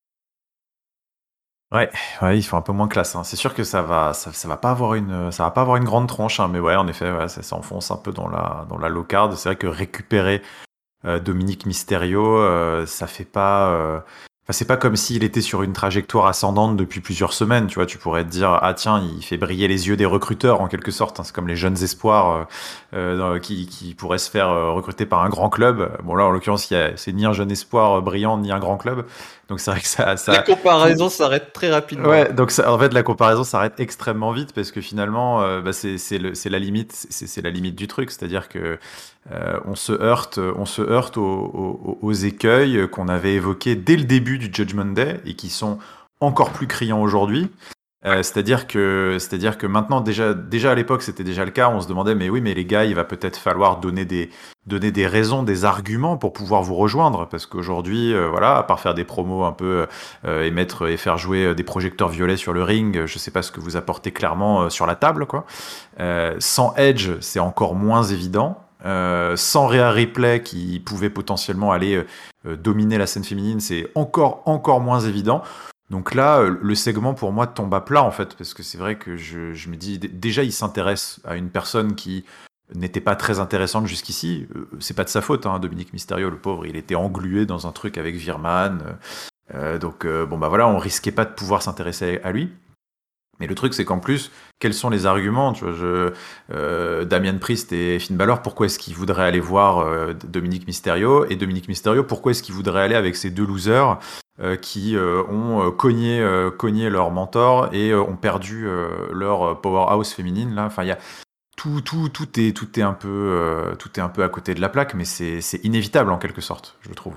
Ouais, ouais, ils font un peu moins classe, hein. C'est sûr que ça va, ça, ça va pas avoir une, ça va pas avoir une grande tronche, hein, mais ouais, en effet, ouais, ça s'enfonce un peu dans la, dans la low card. C'est vrai que récupérer euh, Dominique Mysterio, euh, ça fait pas, euh, enfin, c'est pas comme s'il était sur une trajectoire ascendante depuis plusieurs semaines, tu vois. Tu pourrais te dire, ah tiens, il fait briller les yeux des recruteurs en quelque sorte, hein. C'est comme les jeunes espoirs euh, euh, dans- qui, qui pourraient se faire euh, recruter par un grand club. Bon là, en l'occurrence, il y a- c'est ni un jeune espoir euh, brillant ni un grand club, donc c'est vrai que ça, ça, La comparaison s'arrête très rapidement. ouais, donc ça, en fait la comparaison s'arrête extrêmement vite parce que finalement euh, bah, c'est c'est le- c'est la limite c'est c'est la limite du truc, c'est-à-dire que euh, on se heurte on se heurte aux, aux- aux écueils qu'on avait évoqués dès le début du Judgment Day et qui sont encore plus criants aujourd'hui. Euh, c'est-à-dire que, c'est-à-dire que maintenant, déjà, déjà à l'époque, c'était déjà le cas. On se demandait, mais oui, mais les gars, il va peut-être falloir donner des, donner des raisons, des arguments pour pouvoir vous rejoindre, parce qu'aujourd'hui, euh, voilà, à part faire des promos un peu euh, et mettre et faire jouer euh, des projecteurs violets sur le ring, je sais pas ce que vous apportez clairement euh, sur la table, quoi. Euh, sans Edge, c'est encore moins évident. Euh, sans Rhea Ripley qui pouvait potentiellement aller euh, dominer la scène féminine, c'est encore encore moins évident. Donc là, euh, le segment pour moi tombe à plat en fait, parce que c'est vrai que je, je me dis d- déjà il s'intéresse à une personne qui n'était pas très intéressante jusqu'ici. Euh, c'est pas de sa faute, hein, Dominique Mysterio, le pauvre, il était englué dans un truc avec Virman. Euh, donc euh, bon bah voilà, on risquait pas de pouvoir s'intéresser à lui. Mais le truc, c'est qu'en plus, quels sont les arguments, tu vois, je, euh, Damian Priest et Finn Balor, pourquoi est-ce qu'ils voudraient aller voir euh, Dominique Mysterio? Et Dominique Mysterio, pourquoi est-ce qu'ils voudraient aller avec ces deux losers euh, qui euh, ont euh, cogné, euh, cogné leur mentor et euh, ont perdu euh, leur powerhouse féminine là. Enfin, il y a tout, tout, tout est, tout est un peu, euh, tout est un peu à côté de la plaque, mais c'est, c'est inévitable en quelque sorte, je trouve.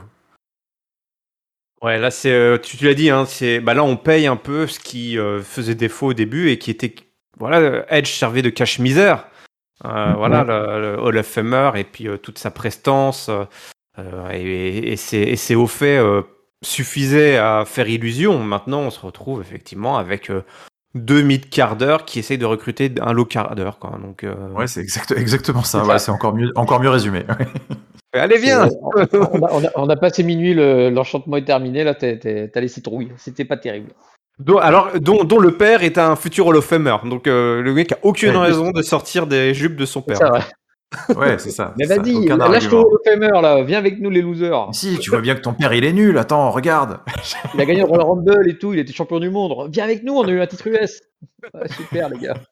Ouais, là, c'est, euh, tu, tu l'as dit, hein, c'est, bah là, on paye un peu ce qui euh, faisait défaut au début et qui était, voilà, Edge servait de cache-misère. Euh, voilà, le, le Hall of Famer et puis euh, toute sa prestance euh, euh, et, et, ses, et ses hauts faits euh, suffisaient à faire illusion. Maintenant, on se retrouve effectivement avec euh, deux mid-carders qui essayent de recruter un low-carder, quoi. Donc, euh, Ouais, c'est exact, exactement ça. C'est Ouais, ça. c'est encore mieux, encore mieux résumé. allez, C'est- viens! on, on a, on a- on a passé minuit, le- l'enchantement est terminé, là, t'es- t'es- t'as laissé trouille. C'était pas terrible. dont, alors, dont, dont le père est un futur Hall of Famer. Donc, euh, le mec a aucune Ouais, raison de sortir des jupes de son C'est père. ça, ouais. ouais, c'est ça. Mais c'est ça. vas-y, Aucun lâche ton argument. Hall of Famer, là, viens avec nous, les losers. Si, tu vois bien que ton père il est nul. Attends, regarde. Il a gagné le Royal Rumble et tout, il était champion du monde. Viens avec nous, on a eu un titre U S. Ouais, super, les gars.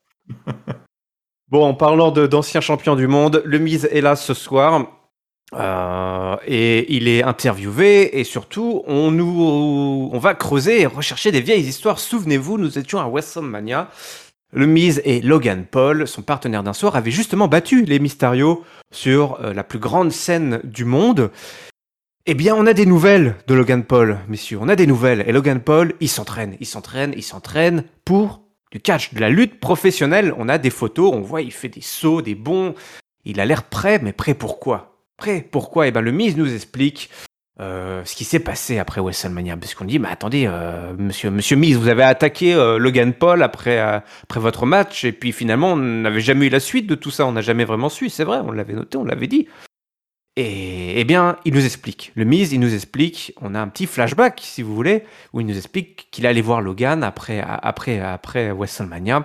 Bon, en parlant de, d'anciens champions du monde, le Miz est là ce soir. Euh, et il est interviewé et surtout on nous on va creuser et rechercher des vieilles histoires. Souvenez-vous, nous étions à WrestleMania. Le Miz et Logan Paul, son partenaire d'un soir, avaient justement battu les Mysterio sur euh, la plus grande scène du monde. Eh bien, on a des nouvelles de Logan Paul, messieurs. On a des nouvelles. Et Logan Paul, il s'entraîne, il s'entraîne, il s'entraîne pour du catch, de la lutte professionnelle. On a des photos, on voit, il fait des sauts, des bonds. Il a l'air prêt, mais prêt pourquoi ? Prêt pourquoi ? Eh ben, le Miz nous explique euh, ce qui s'est passé après WrestleMania. Parce qu'on dit, mais attendez, euh, monsieur, monsieur Miz, vous avez attaqué euh, Logan Paul après, euh, après votre match, et puis finalement, on n'avait jamais eu la suite de tout ça. On n'a jamais vraiment su, c'est vrai, on l'avait noté, on l'avait dit. Et eh bien, il nous explique. Le Miz, il nous explique. On a un petit flashback, si vous voulez, où il nous explique qu'il allait voir Logan après, après, après WrestleMania.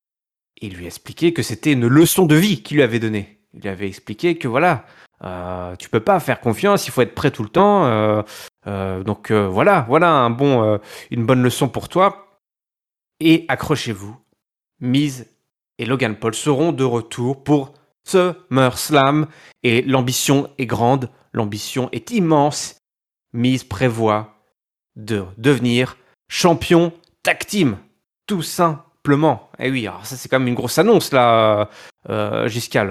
Et il lui a expliqué que c'était une leçon de vie qu'il lui avait donnée. Il lui avait expliqué que voilà, euh, tu peux pas faire confiance, il faut être prêt tout le temps. Euh, euh, donc euh, voilà, voilà un bon, euh, une bonne leçon pour toi. Et accrochez-vous, Miz et Logan Paul seront de retour pour SummerSlam. Et l'ambition est grande, l'ambition est immense. Miz prévoit de devenir champion tag team, tout simplement. Et oui, alors ça c'est quand même une grosse annonce là, euh, Giscal.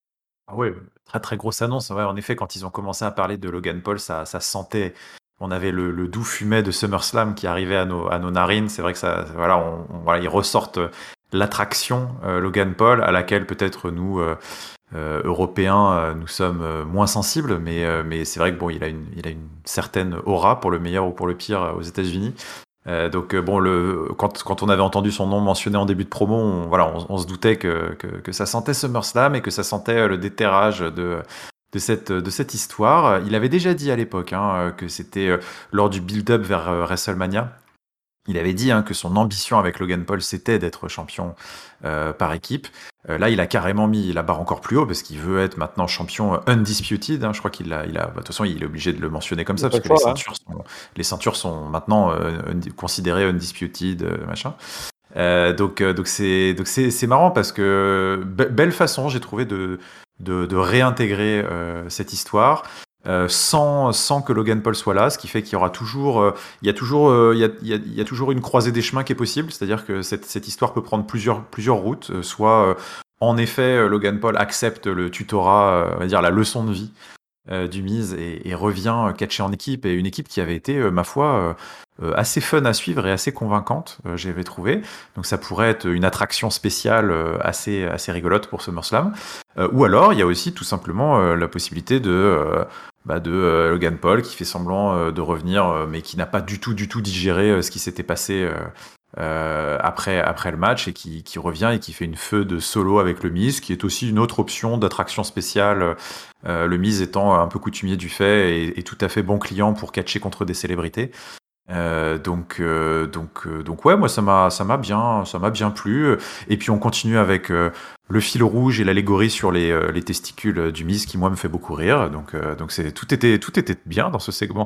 Ah oui, très très grosse annonce. Ouais, en effet, quand ils ont commencé à parler de Logan Paul, ça, ça sentait. On avait le, le doux fumet de SummerSlam qui arrivait à nos, à nos narines. C'est vrai que ça, voilà, on, on, voilà, ils ressortent l'attraction euh, Logan Paul, à laquelle peut-être nous euh, euh, Européens, euh, nous sommes euh, moins sensibles, mais euh, mais c'est vrai que bon, il a une, il a une certaine aura pour le meilleur ou pour le pire euh, aux États-Unis. Euh, donc bon, le, quand, quand on avait entendu son nom mentionné en début de promo, on, voilà, on, on se doutait que, que, que ça sentait SummerSlam et que ça sentait le déterrage de, de, cette, de cette histoire. Il avait déjà dit à l'époque hein, que c'était lors du build-up vers euh, WrestleMania. Il avait dit hein, que son ambition avec Logan Paul, c'était d'être champion euh, par équipe. Euh, là, il a carrément mis la barre encore plus haut parce qu'il veut être maintenant champion undisputed. Hein. Je crois qu'il a, il a, bah, de toute façon, il est obligé de le mentionner comme ça parce que les ceintures, sont, les ceintures sont maintenant euh, considérées undisputed, euh, machin. Euh, donc, donc c'est, donc c'est, c'est marrant parce que be- belle façon, j'ai trouvé de, de, de réintégrer euh, cette histoire. Euh, sans, sans que Logan Paul soit là, ce qui fait qu'il y aura toujours, euh, il y a toujours, euh, il y a, il y a, il y a toujours une croisée des chemins qui est possible, c'est-à-dire que cette, cette histoire peut prendre plusieurs, plusieurs routes, euh, soit euh, en effet euh, Logan Paul accepte le tutorat, euh, on va dire la leçon de vie euh, du Miz et, et revient euh, catcher en équipe, et une équipe qui avait été, euh, ma foi, euh, euh, assez fun à suivre et assez convaincante, euh, j'avais trouvé. Donc ça pourrait être une attraction spéciale euh, assez, assez rigolote pour SummerSlam. Euh, ou alors il y a aussi tout simplement euh, la possibilité de euh, Bah de euh, Logan Paul qui fait semblant euh, de revenir, euh, mais qui n'a pas du tout, du tout digéré euh, ce qui s'était passé euh, euh, après, après le match et qui, qui revient et qui fait une feu de solo avec le Miz, qui est aussi une autre option d'attraction spéciale. Euh, le Miz étant un peu coutumier du fait et, et tout à fait bon client pour catcher contre des célébrités. Euh, donc, euh, donc, euh, donc ouais, moi ça m'a, ça m'a bien, ça m'a bien plu. Et puis on continue avec euh, le fil rouge et l'allégorie sur les, euh, les testicules du Miz qui moi me fait beaucoup rire. Donc, euh, donc c'est tout était, tout était bien dans ce segment.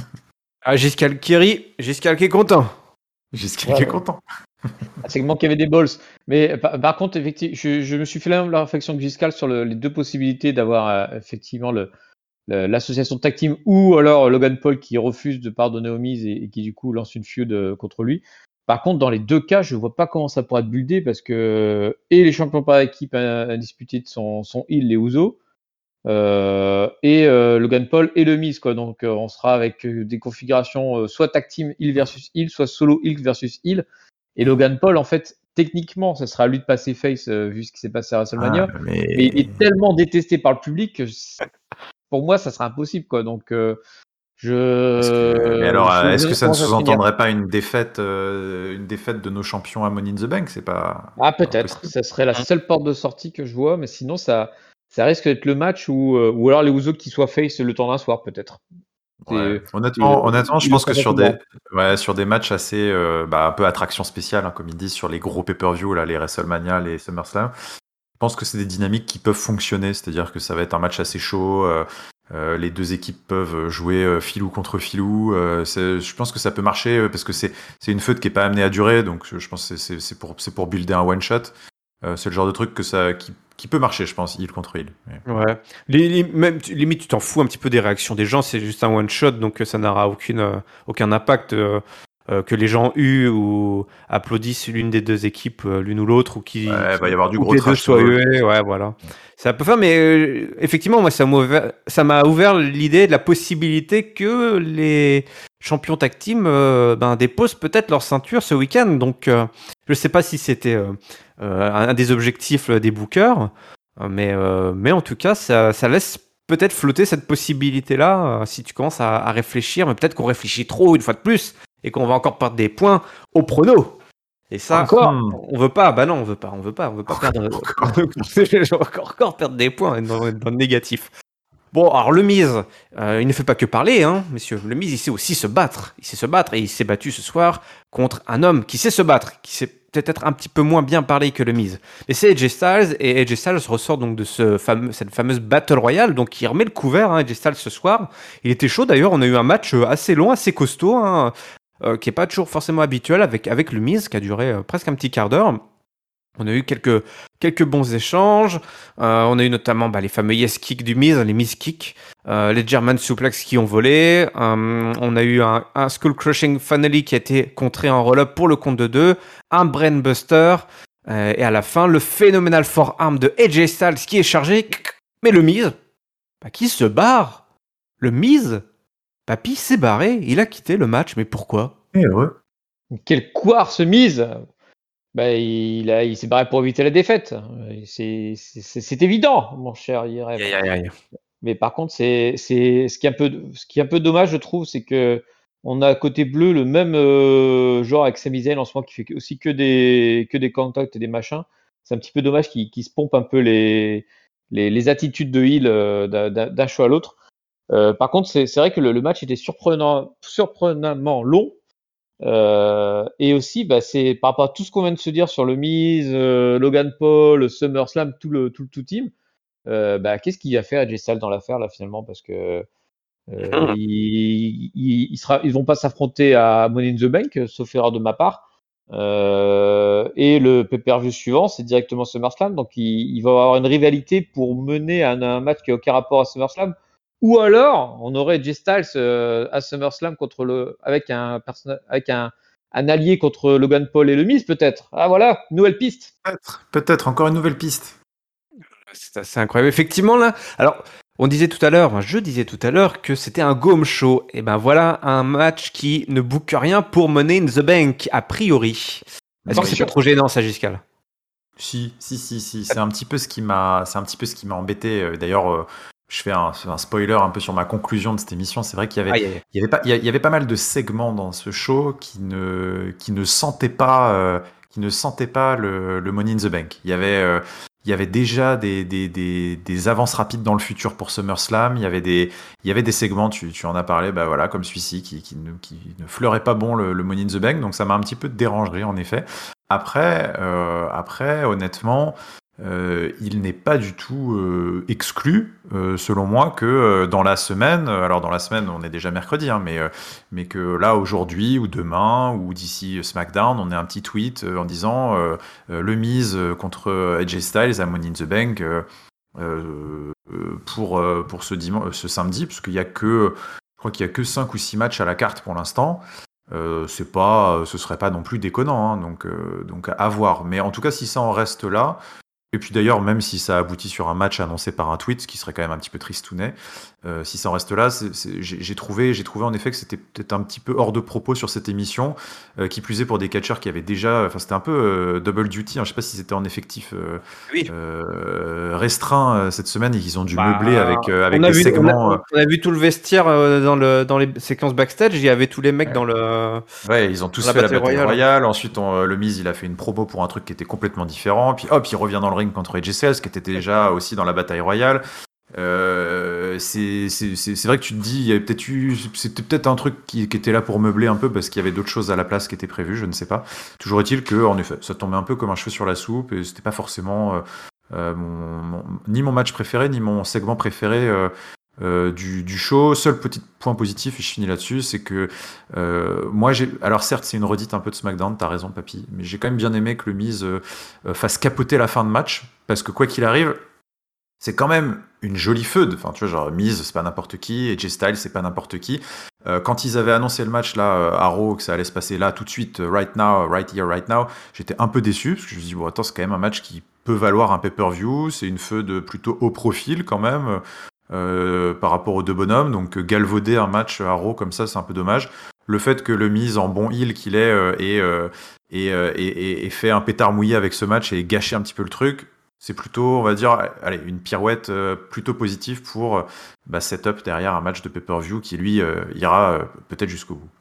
Ah, Giscal qui rit, Giscal qui est content. Giscal ouais, qui est content. Un segment qui avait des balls. Mais par, par contre, effectivement, je, je me suis fait la même réflexion que Giscal sur le, les deux possibilités d'avoir euh, effectivement le l'association tag team ou alors Logan Paul qui refuse de pardonner au Miz et, et qui du coup lance une feud contre lui. Par contre, dans les deux cas, je vois pas comment ça pourrait être buildé parce que et les champions par équipe indisputés sont, sont heel, les Usos, euh, et euh, Logan Paul et le Miz, quoi. Donc euh, on sera avec des configurations euh, soit tag team heel versus heel, soit solo heel versus heel. Et Logan Paul, en fait, techniquement, ça sera à lui de passer face euh, vu ce qui s'est passé à WrestleMania. Ah, mais... mais il est tellement détesté par le public que pour moi, ça sera impossible, quoi. Donc, euh, je. Est-ce que, mais alors, je est-ce que ça ne sous-entendrait pas une défaite, euh, une défaite de nos champions à Money in the Bank ? C'est pas. Ah, peut-être. Ça serait la seule porte de sortie que je vois, mais sinon, ça, ça risque d'être le match où, euh, ou alors les Usos qui soient face le temps d'un soir, peut-être. Ouais. Honnêtement, honnêtement, je pense que sur des, ouais, sur des matchs assez, euh, bah, un peu attraction spéciale, hein, comme ils disent, sur les gros pay-per-view, là, les WrestleMania, les SummerSlam. Je pense que c'est des dynamiques qui peuvent fonctionner, c'est-à-dire que ça va être un match assez chaud, euh, euh, les deux équipes peuvent jouer euh, filou contre filou, euh, c'est, je pense que ça peut marcher euh, parce que c'est, c'est une feud qui est pas amenée à durer, donc je pense que c'est, c'est, c'est, pour, c'est pour builder un one-shot, euh, c'est le genre de truc que ça, qui, qui peut marcher, je pense, heel contre heel. Ouais, ouais. Les, les, même, limite tu t'en fous un petit peu des réactions des gens, c'est juste un one-shot, donc ça n'aura aucune, euh, aucun impact. Euh, Euh, que les gens huent ou applaudissent l'une des deux équipes, euh, l'une ou l'autre, ou qui, ouais, qui va y avoir du gros les deux soient hués, ouais, voilà. Ça peut faire, mais euh, effectivement, moi, ça m'a ouvert, ça m'a ouvert l'idée de la possibilité que les champions tag team euh, ben, déposent peut-être leur ceinture ce week-end. Donc, euh, je ne sais pas si c'était euh, euh, un des objectifs des bookers, mais, euh, mais en tout cas, ça, ça laisse peut-être flotter cette possibilité-là euh, si tu commences à, à réfléchir. Mais peut-être qu'on réfléchit trop une fois de plus et qu'on va encore perdre des points au prono. Et ça, encore on veut pas. Bah non, on veut pas. On veut pas. On veut pas perdre. encore, encore perdre des points dans, dans le négatif. Bon, alors le Miz, euh, il ne fait pas que parler, hein, messieurs. Le Miz, il sait aussi se battre. Il sait se battre et il s'est battu ce soir contre un homme qui sait se battre, qui sait peut-être un petit peu moins bien parler que le Miz. Et c'est A J Styles, et A J Styles ressort donc de ce fameux, cette fameuse Battle Royale, donc il remet le couvert, hein, A J Styles ce soir. Il était chaud d'ailleurs, on a eu un match assez long, assez costaud, hein, euh, qui n'est pas toujours forcément habituel avec, avec le Miz, qui a duré euh, presque un petit quart d'heure. On a eu quelques, quelques bons échanges. Euh, on a eu notamment bah, les fameux yes kicks du Miz, les Miz kicks, euh, les German suplex qui ont volé. Euh, on a eu un, un skull crushing finally qui a été contré en roll-up pour le compte de deux, un brainbuster, euh, et à la fin, le phénoménal forearm de A J Styles qui est chargé. Mais le Miz, bah, qui se barre. Le Miz, papy s'est barré. Il a quitté le match. Mais pourquoi ? Eh ouais. Quel couard ce Miz. Bah, il, a, il s'est barré pour éviter la défaite. C'est, c'est, c'est évident, mon cher Irem. Aïe, aïe, aïe. Mais par contre, c'est, c'est ce qui est un peu, ce qui est un peu dommage, je trouve, c'est que on a côté bleu le même euh, genre avec Sami Zayn en ce moment qui fait aussi que des que des contacts et des machins. C'est un petit peu dommage qu'il, qu'il se pompe un peu les les, les attitudes de heel euh, d'un, d'un show à l'autre. Euh, par contre, c'est, c'est vrai que le, le match était surprenant, surprenamment long. Euh, et aussi, bah, c'est par rapport à tout ce qu'on vient de se dire sur le Miz, euh, Logan Paul, SummerSlam, tout le tout le tout team. Euh, bah, qu'est-ce qu'il a fait à J Styles dans l'affaire là finalement parce que euh, ils, ils, ils, sera, ils vont pas s'affronter à Money in the Bank, sauf erreur de ma part. Euh, et le pay-per-view suivant, c'est directement SummerSlam, donc il, il va avoir une rivalité pour mener à un, un match qui a aucun rapport à SummerSlam. Ou alors, on aurait J Styles euh, à SummerSlam contre le, avec un personnage, avec un, un allié contre Logan Paul et le Miz, peut-être. Ah voilà, nouvelle piste. Peut-être, peut-être encore une nouvelle piste. C'est assez incroyable. Effectivement, là, alors, on disait tout à l'heure, enfin, je disais tout à l'heure que c'était un Gaume Show. Et ben voilà un match qui ne boucle rien pour Money in the Bank, a priori. Est-ce Non, que c'est sûr. pas trop gênant, ça, Giscal ? Si, si, si, si. C'est un petit peu ce qui m'a, c'est un petit peu ce qui m'a embêté. D'ailleurs, euh, je fais un, un spoiler un peu sur ma conclusion de cette émission. C'est vrai qu'il y avait, Aïe, aïe. il y avait pas, il y avait pas mal de segments dans ce show qui ne, qui ne sentaient pas, euh, qui ne sentaient pas le, le Money in the Bank. Il y avait, euh, il y avait déjà des, des, des, des avances rapides dans le futur pour SummerSlam. Il y avait des, il y avait des segments, tu, tu en as parlé, bah voilà, comme celui-ci, qui, qui, ne, qui ne fleurait pas bon le, le Money in the Bank. Donc ça m'a un petit peu dérangé, en effet. Après, euh, après, honnêtement, euh, il n'est pas du tout euh, exclu, euh, selon moi, que euh, dans la semaine, alors dans la semaine, on est déjà mercredi, hein, mais, euh, mais que là, aujourd'hui, ou demain, ou d'ici SmackDown, on ait un petit tweet euh, en disant euh, euh, le Miz contre A J Styles à Money in the Bank euh, euh, pour, euh, pour ce, dimanche, ce samedi, parce qu'il y a que, je crois qu'il y a que cinq ou six matchs à la carte pour l'instant. Euh, c'est pas, ce serait pas non plus déconnant, hein, donc, euh, donc à voir. Mais en tout cas, si ça en reste là, et puis d'ailleurs, même si ça aboutit sur un match annoncé par un tweet, ce qui serait quand même un petit peu tristounet, euh, si ça en reste là, c'est, c'est, j'ai, j'ai trouvé, j'ai trouvé en effet que c'était peut-être un petit peu hors de propos sur cette émission, euh, qui plus est pour des catcheurs qui avaient déjà, enfin c'était un peu euh, double duty, hein, je sais pas si c'était en effectif euh, Oui. euh, restreint euh, cette semaine et qu'ils ont dû Bah, meubler avec, euh, avec on a des vu, segments. On a, euh, on a vu tout le vestiaire euh, dans, le, dans les séquences backstage. Il y avait tous les mecs Ouais. dans le. Ouais, ils ont tous la fait la bataille bataille royale. royale. Ensuite, on, euh, le Miz, il a fait une promo pour un truc qui était complètement différent. Puis hop, il revient dans le ring contre A J Styles, qui était déjà aussi dans la bataille royale. Euh, c'est, c'est, c'est, c'est vrai que tu te dis, il y avait peut-être eu, c'était peut-être un truc qui, qui était là pour meubler un peu parce qu'il y avait d'autres choses à la place qui étaient prévues, je ne sais pas. Toujours est-il que, en effet, ça tombait un peu comme un cheveu sur la soupe et c'était pas forcément euh, euh, mon, mon, ni mon match préféré, ni mon segment préféré. Euh, Euh, du, du show. Seul petit point positif, et je finis là-dessus, c'est que euh, moi, j'ai. Alors certes, c'est une redite un peu de SmackDown, t'as raison, papy, mais j'ai quand même bien aimé que le Miz euh, fasse capoter la fin de match, parce que quoi qu'il arrive, c'est quand même une jolie feud. Enfin, tu vois, genre Miz, c'est pas n'importe qui, et A J Styles, c'est pas n'importe qui. Euh, quand ils avaient annoncé le match là euh, à Raw, que ça allait se passer là tout de suite, euh, right now, right here, right now, j'étais un peu déçu parce que je me suis dit bon, attends, c'est quand même un match qui peut valoir un pay-per-view. C'est une feud plutôt haut profil quand même. euh, par rapport aux deux bonhommes. Donc galvauder un match à Raw comme ça, c'est un peu dommage. Le fait que le Miz, en bon heel qu'il est, euh, ait, euh, ait, euh, ait, ait, ait fait un pétard mouillé avec ce match et gâché un petit peu le truc, c'est plutôt, on va dire, allez, une pirouette euh, plutôt positive pour euh, bah, setup derrière un match de pay-per-view qui, lui, euh, ira euh, peut-être jusqu'au bout.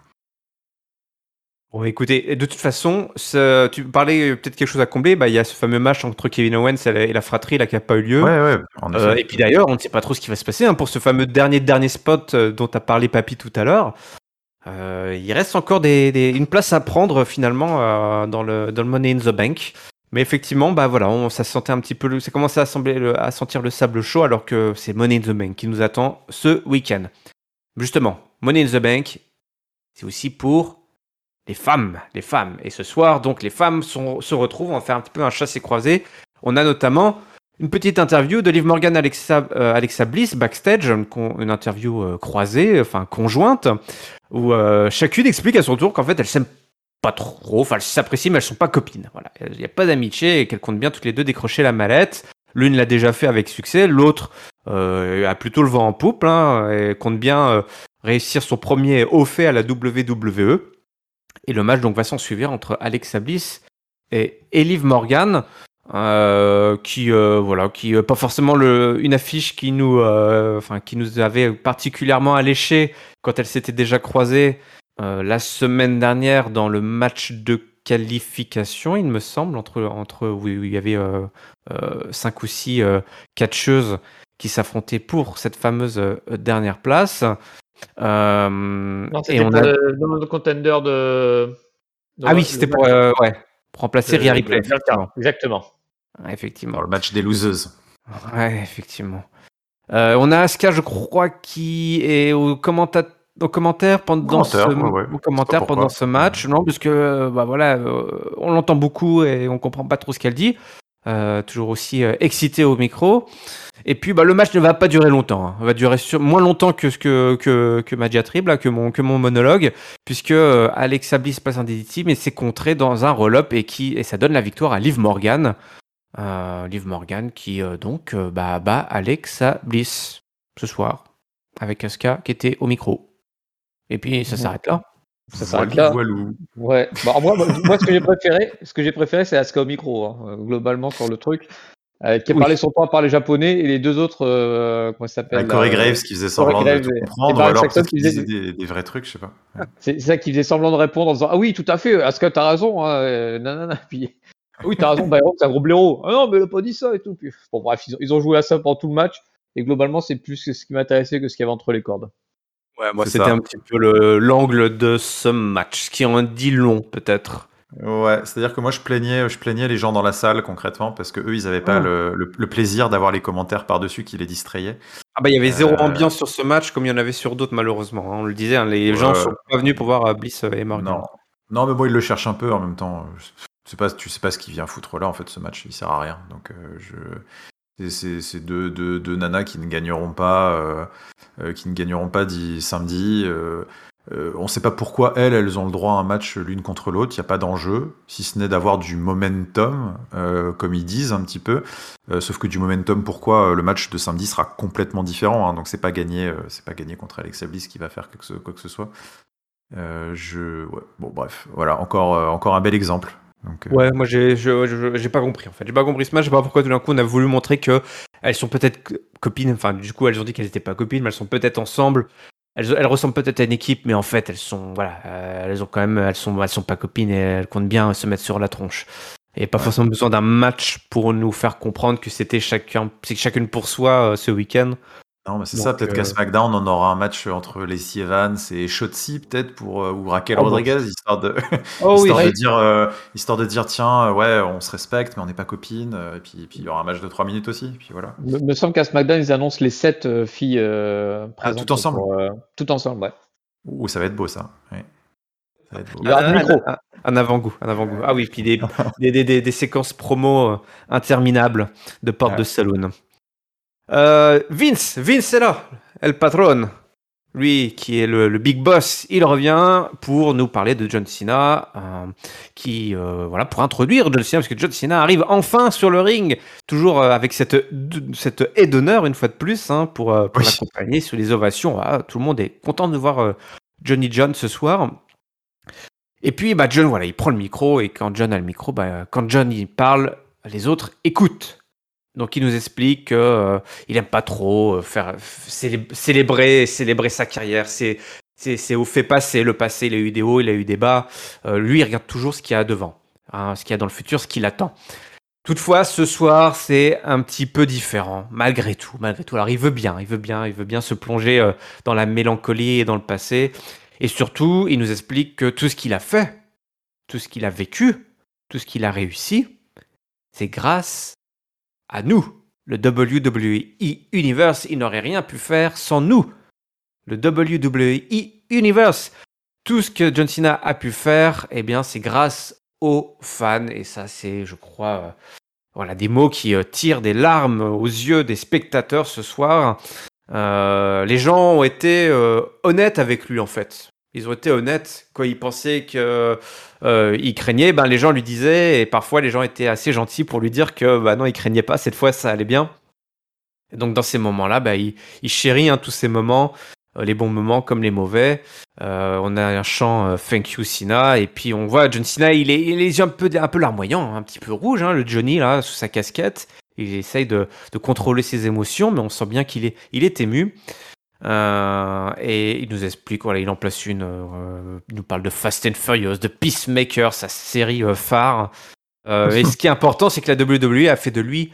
Bon, écoutez, de toute façon, ce, tu parlais peut-être quelque chose à combler. Bah, il y a ce fameux match entre Kevin Owens et la, et la fratrie là, qui n'a pas eu lieu. Ouais, ouais, en effet. Euh, et puis d'ailleurs, on ne sait pas trop ce qui va se passer hein, pour ce fameux dernier dernier spot euh, dont a parlé Papy tout à l'heure. Euh, il reste encore des, des, une place à prendre finalement euh, dans, le, dans le Money in the Bank. Mais effectivement, bah voilà, on, ça sentait un petit peu, le, ça commençait à, sembler, le, à sentir le sable chaud alors que c'est Money in the Bank qui nous attend ce week-end. Justement, Money in the Bank, c'est aussi pour les femmes, les femmes. Et ce soir, donc, les femmes sont, se retrouvent, on va faire un petit peu un chassé-croisé. On a notamment une petite interview de Liv Morgan et Alexa, euh, Alexa Bliss backstage, une, une interview euh, croisée, enfin conjointe, où euh, chacune explique à son tour qu'en fait, elles s'aiment pas trop, enfin, elles s'apprécient, mais elles sont pas copines. Voilà, il n'y a pas d'amitié et qu'elles comptent bien toutes les deux décrocher la mallette. L'une l'a déjà fait avec succès, l'autre euh, a plutôt le vent en poupe, hein, et compte bien euh, réussir son premier haut fait à la W W E. Et le match donc va s'en suivre entre Alexa Bliss et, et Liv Morgan, euh, qui euh, voilà, qui euh, pas forcément le, une affiche qui nous, euh, enfin qui nous avait particulièrement alléché quand elle s'était déjà croisée euh, la semaine dernière dans le match de qualification, il me semble, entre entre où il y avait euh, euh, cinq ou six euh, catcheuses qui s'affrontaient pour cette fameuse euh, dernière place. Euh, non, c'était et on pour a... le, le contender de... de... Ah oui, c'était pour, euh, ouais, pour remplacer Rhea Ripley. Effectivement. Exactement. Ouais, effectivement. Dans le match des losers. Ouais, effectivement. Euh, on a Asuka, je crois, qui est au, commenta... au commentaire pendant commentaire, ce, ouais, ouais. au commentaire pendant ce match. Non, parce que bah, voilà, euh, on l'entend beaucoup et on comprend pas trop ce qu'elle dit. Euh, toujours aussi euh, excité au micro. Et puis bah, le match ne va pas durer longtemps, hein. Il va durer sur... moins longtemps que, que, que, que ma diatribe, là, que, mon, que mon monologue, puisque euh, Alexa Bliss passe un D D T, mais c'est contré dans un roll-up et, qui, et ça donne la victoire à Liv Morgan. Euh, Liv Morgan qui euh, donc euh, bah, bat Alexa Bliss ce soir, avec Asuka qui était au micro. Et puis ça mmh. s'arrête là. Ça s'arrête là. Voilou. Ouais. Bah, moi, moi, ce que j'ai préféré, ce que j'ai préféré, c'est Asuka au micro, hein, globalement sur le truc. Euh, qui a oui. parlé son temps à parler japonais et les deux autres, euh, comment ça s'appelle bah, Corey Graves qui faisait semblant de tout comprendre, ou alors peut-être qu'il disait des, des vrais trucs, je sais pas. Ouais. C'est, c'est ça qui faisait semblant de répondre en disant ah oui, tout à fait, Asuka t'as raison, hein, euh, nanana. Puis oui, t'as raison, Byron, c'est un gros blaireau. Ah non, mais il a pas dit ça et tout. Puis, bon, bref, ils ont, ils ont joué à ça pendant tout le match et globalement, c'est plus ce qui m'intéressait que ce qu'il y avait entre les cordes. Ouais, moi, c'est c'était ça. Un petit peu le, l'angle de ce match, ce qui en dit long, peut-être. Ouais, c'est-à-dire que moi je plaignais, je plaignais les gens dans la salle concrètement parce que eux ils avaient pas oh. le, le, le plaisir d'avoir les commentaires par-dessus qui les distrayaient. Ah bah il y avait zéro euh... ambiance sur ce match comme il y en avait sur d'autres malheureusement. Hein. On le disait, hein, les euh... gens sont pas venus pour voir Bliss et Morgan. Non, non mais bon ils le cherchent un peu en même temps. Tu sais pas, tu sais pas ce qu'il vient foutre là en fait ce match, il sert à rien. Donc euh, je c'est, c'est, c'est deux, deux, deux nanas qui ne gagneront pas, euh, euh, qui ne gagneront pas dit, samedi. Euh, Euh, on ne sait pas pourquoi elles, elles ont le droit à un match l'une contre l'autre, il n'y a pas d'enjeu, si ce n'est d'avoir du momentum, euh, comme ils disent un petit peu. Euh, sauf que du momentum, pourquoi le match de samedi sera complètement différent, hein, donc c'est pas gagné, euh, c'est pas gagné contre Alexa Bliss qui va faire quoi que ce, quoi que ce soit. Euh, je, ouais, bon bref, voilà, encore, euh, encore un bel exemple. Donc, euh... Ouais, moi j'ai, je, je, j'ai pas compris en fait, j'ai pas compris ce match, je sais pas pourquoi tout d'un coup on a voulu montrer que elles sont peut-être copines, enfin du coup elles ont dit qu'elles étaient pas copines, mais elles sont peut-être ensemble. Elles, elles ressemblent peut-être à une équipe, mais en fait, elles sont, voilà, euh, elles ont quand même, elles sont, elles sont pas copines et elles comptent bien se mettre sur la tronche. Et pas ouais. forcément besoin d'un match pour nous faire comprendre que c'était chacun, c'est chacune pour soi euh, ce week-end. Non, mais c'est Donc, ça. Peut-être euh... qu'à SmackDown, on aura un match entre Lacey Evans et Shotzi, peut-être pour euh, ou Raquel oh, Rodriguez, bon. histoire de, oh, histoire oui, de oui. dire, euh, histoire de dire, tiens, ouais, on se respecte, mais on n'est pas copines. Et puis, puis il y aura un match de trois minutes aussi. Et puis voilà. Il me semble qu'à SmackDown, ils annoncent les sept euh, filles euh, présentes. Ah, tout ensemble. Pour, euh, tout ensemble, ouais. Ouh, ça va être beau, ça. Ouais. Ça va être beau. Il y aura un, du micro. Un, un avant-goût, un avant-goût. Ah oui, puis des, des, des, des, des séquences promo interminables de porte ouais. de saloon. Euh, Vince, Vince est là, El Patron. lui qui est le, le big boss, il revient pour nous parler de John Cena, euh, qui euh, voilà pour introduire John Cena, parce que John Cena arrive enfin sur le ring, toujours euh, avec cette cette haie d'honneur une fois de plus, hein, pour euh, pour oui. l'accompagner sur les ovations. Voilà, tout le monde est content de voir euh, Johnny John ce soir. Et puis bah John voilà, il prend le micro, et quand John a le micro, bah quand John il parle, les autres écoutent. Donc il nous explique qu'il euh, aime pas trop euh, faire célébrer célébrer sa carrière. C'est c'est c'est au fait passé. Le passé, il a eu des hauts, il a eu des bas. Euh, lui, il regarde toujours ce qu'il y a devant, hein, ce qu'il y a dans le futur, ce qui l'attend. Toutefois, ce soir, c'est un petit peu différent, malgré tout, malgré tout. Alors il veut bien, il veut bien, il veut bien se plonger euh, dans la mélancolie et dans le passé. Et surtout, il nous explique que tout ce qu'il a fait, tout ce qu'il a vécu, tout ce qu'il a réussi, c'est grâce à nous. Le W W E Universe, il n'aurait rien pu faire sans nous. Le W W E Universe, tout ce que John Cena a pu faire, eh bien, c'est grâce aux fans. Et ça, c'est, je crois, euh, voilà, des mots qui euh, tirent des larmes aux yeux des spectateurs ce soir. Euh, les gens ont été euh, honnêtes avec lui, en fait. Ils ont été honnêtes quand ils pensaient qu'il euh, craignait. Ben les gens lui disaient, et parfois les gens étaient assez gentils pour lui dire que bah non, il craignait pas. Cette fois, ça allait bien. Et donc dans ces moments-là, bah, il, il chérit hein, tous ces moments, euh, les bons moments comme les mauvais. Euh, on a un chant euh, Thank you Cena, et puis on voit John Cena, il est, il est un peu, un peu larmoyant, un petit peu rouge, hein, le Johnny là sous sa casquette. Il essaye de, de contrôler ses émotions, mais on sent bien qu'il est, il est ému. Euh, et il nous explique, voilà, il en place une, euh, il nous parle de Fast and Furious, de Peacemaker, sa série euh, phare. Euh, et ce qui est important, c'est que la W W E a fait de lui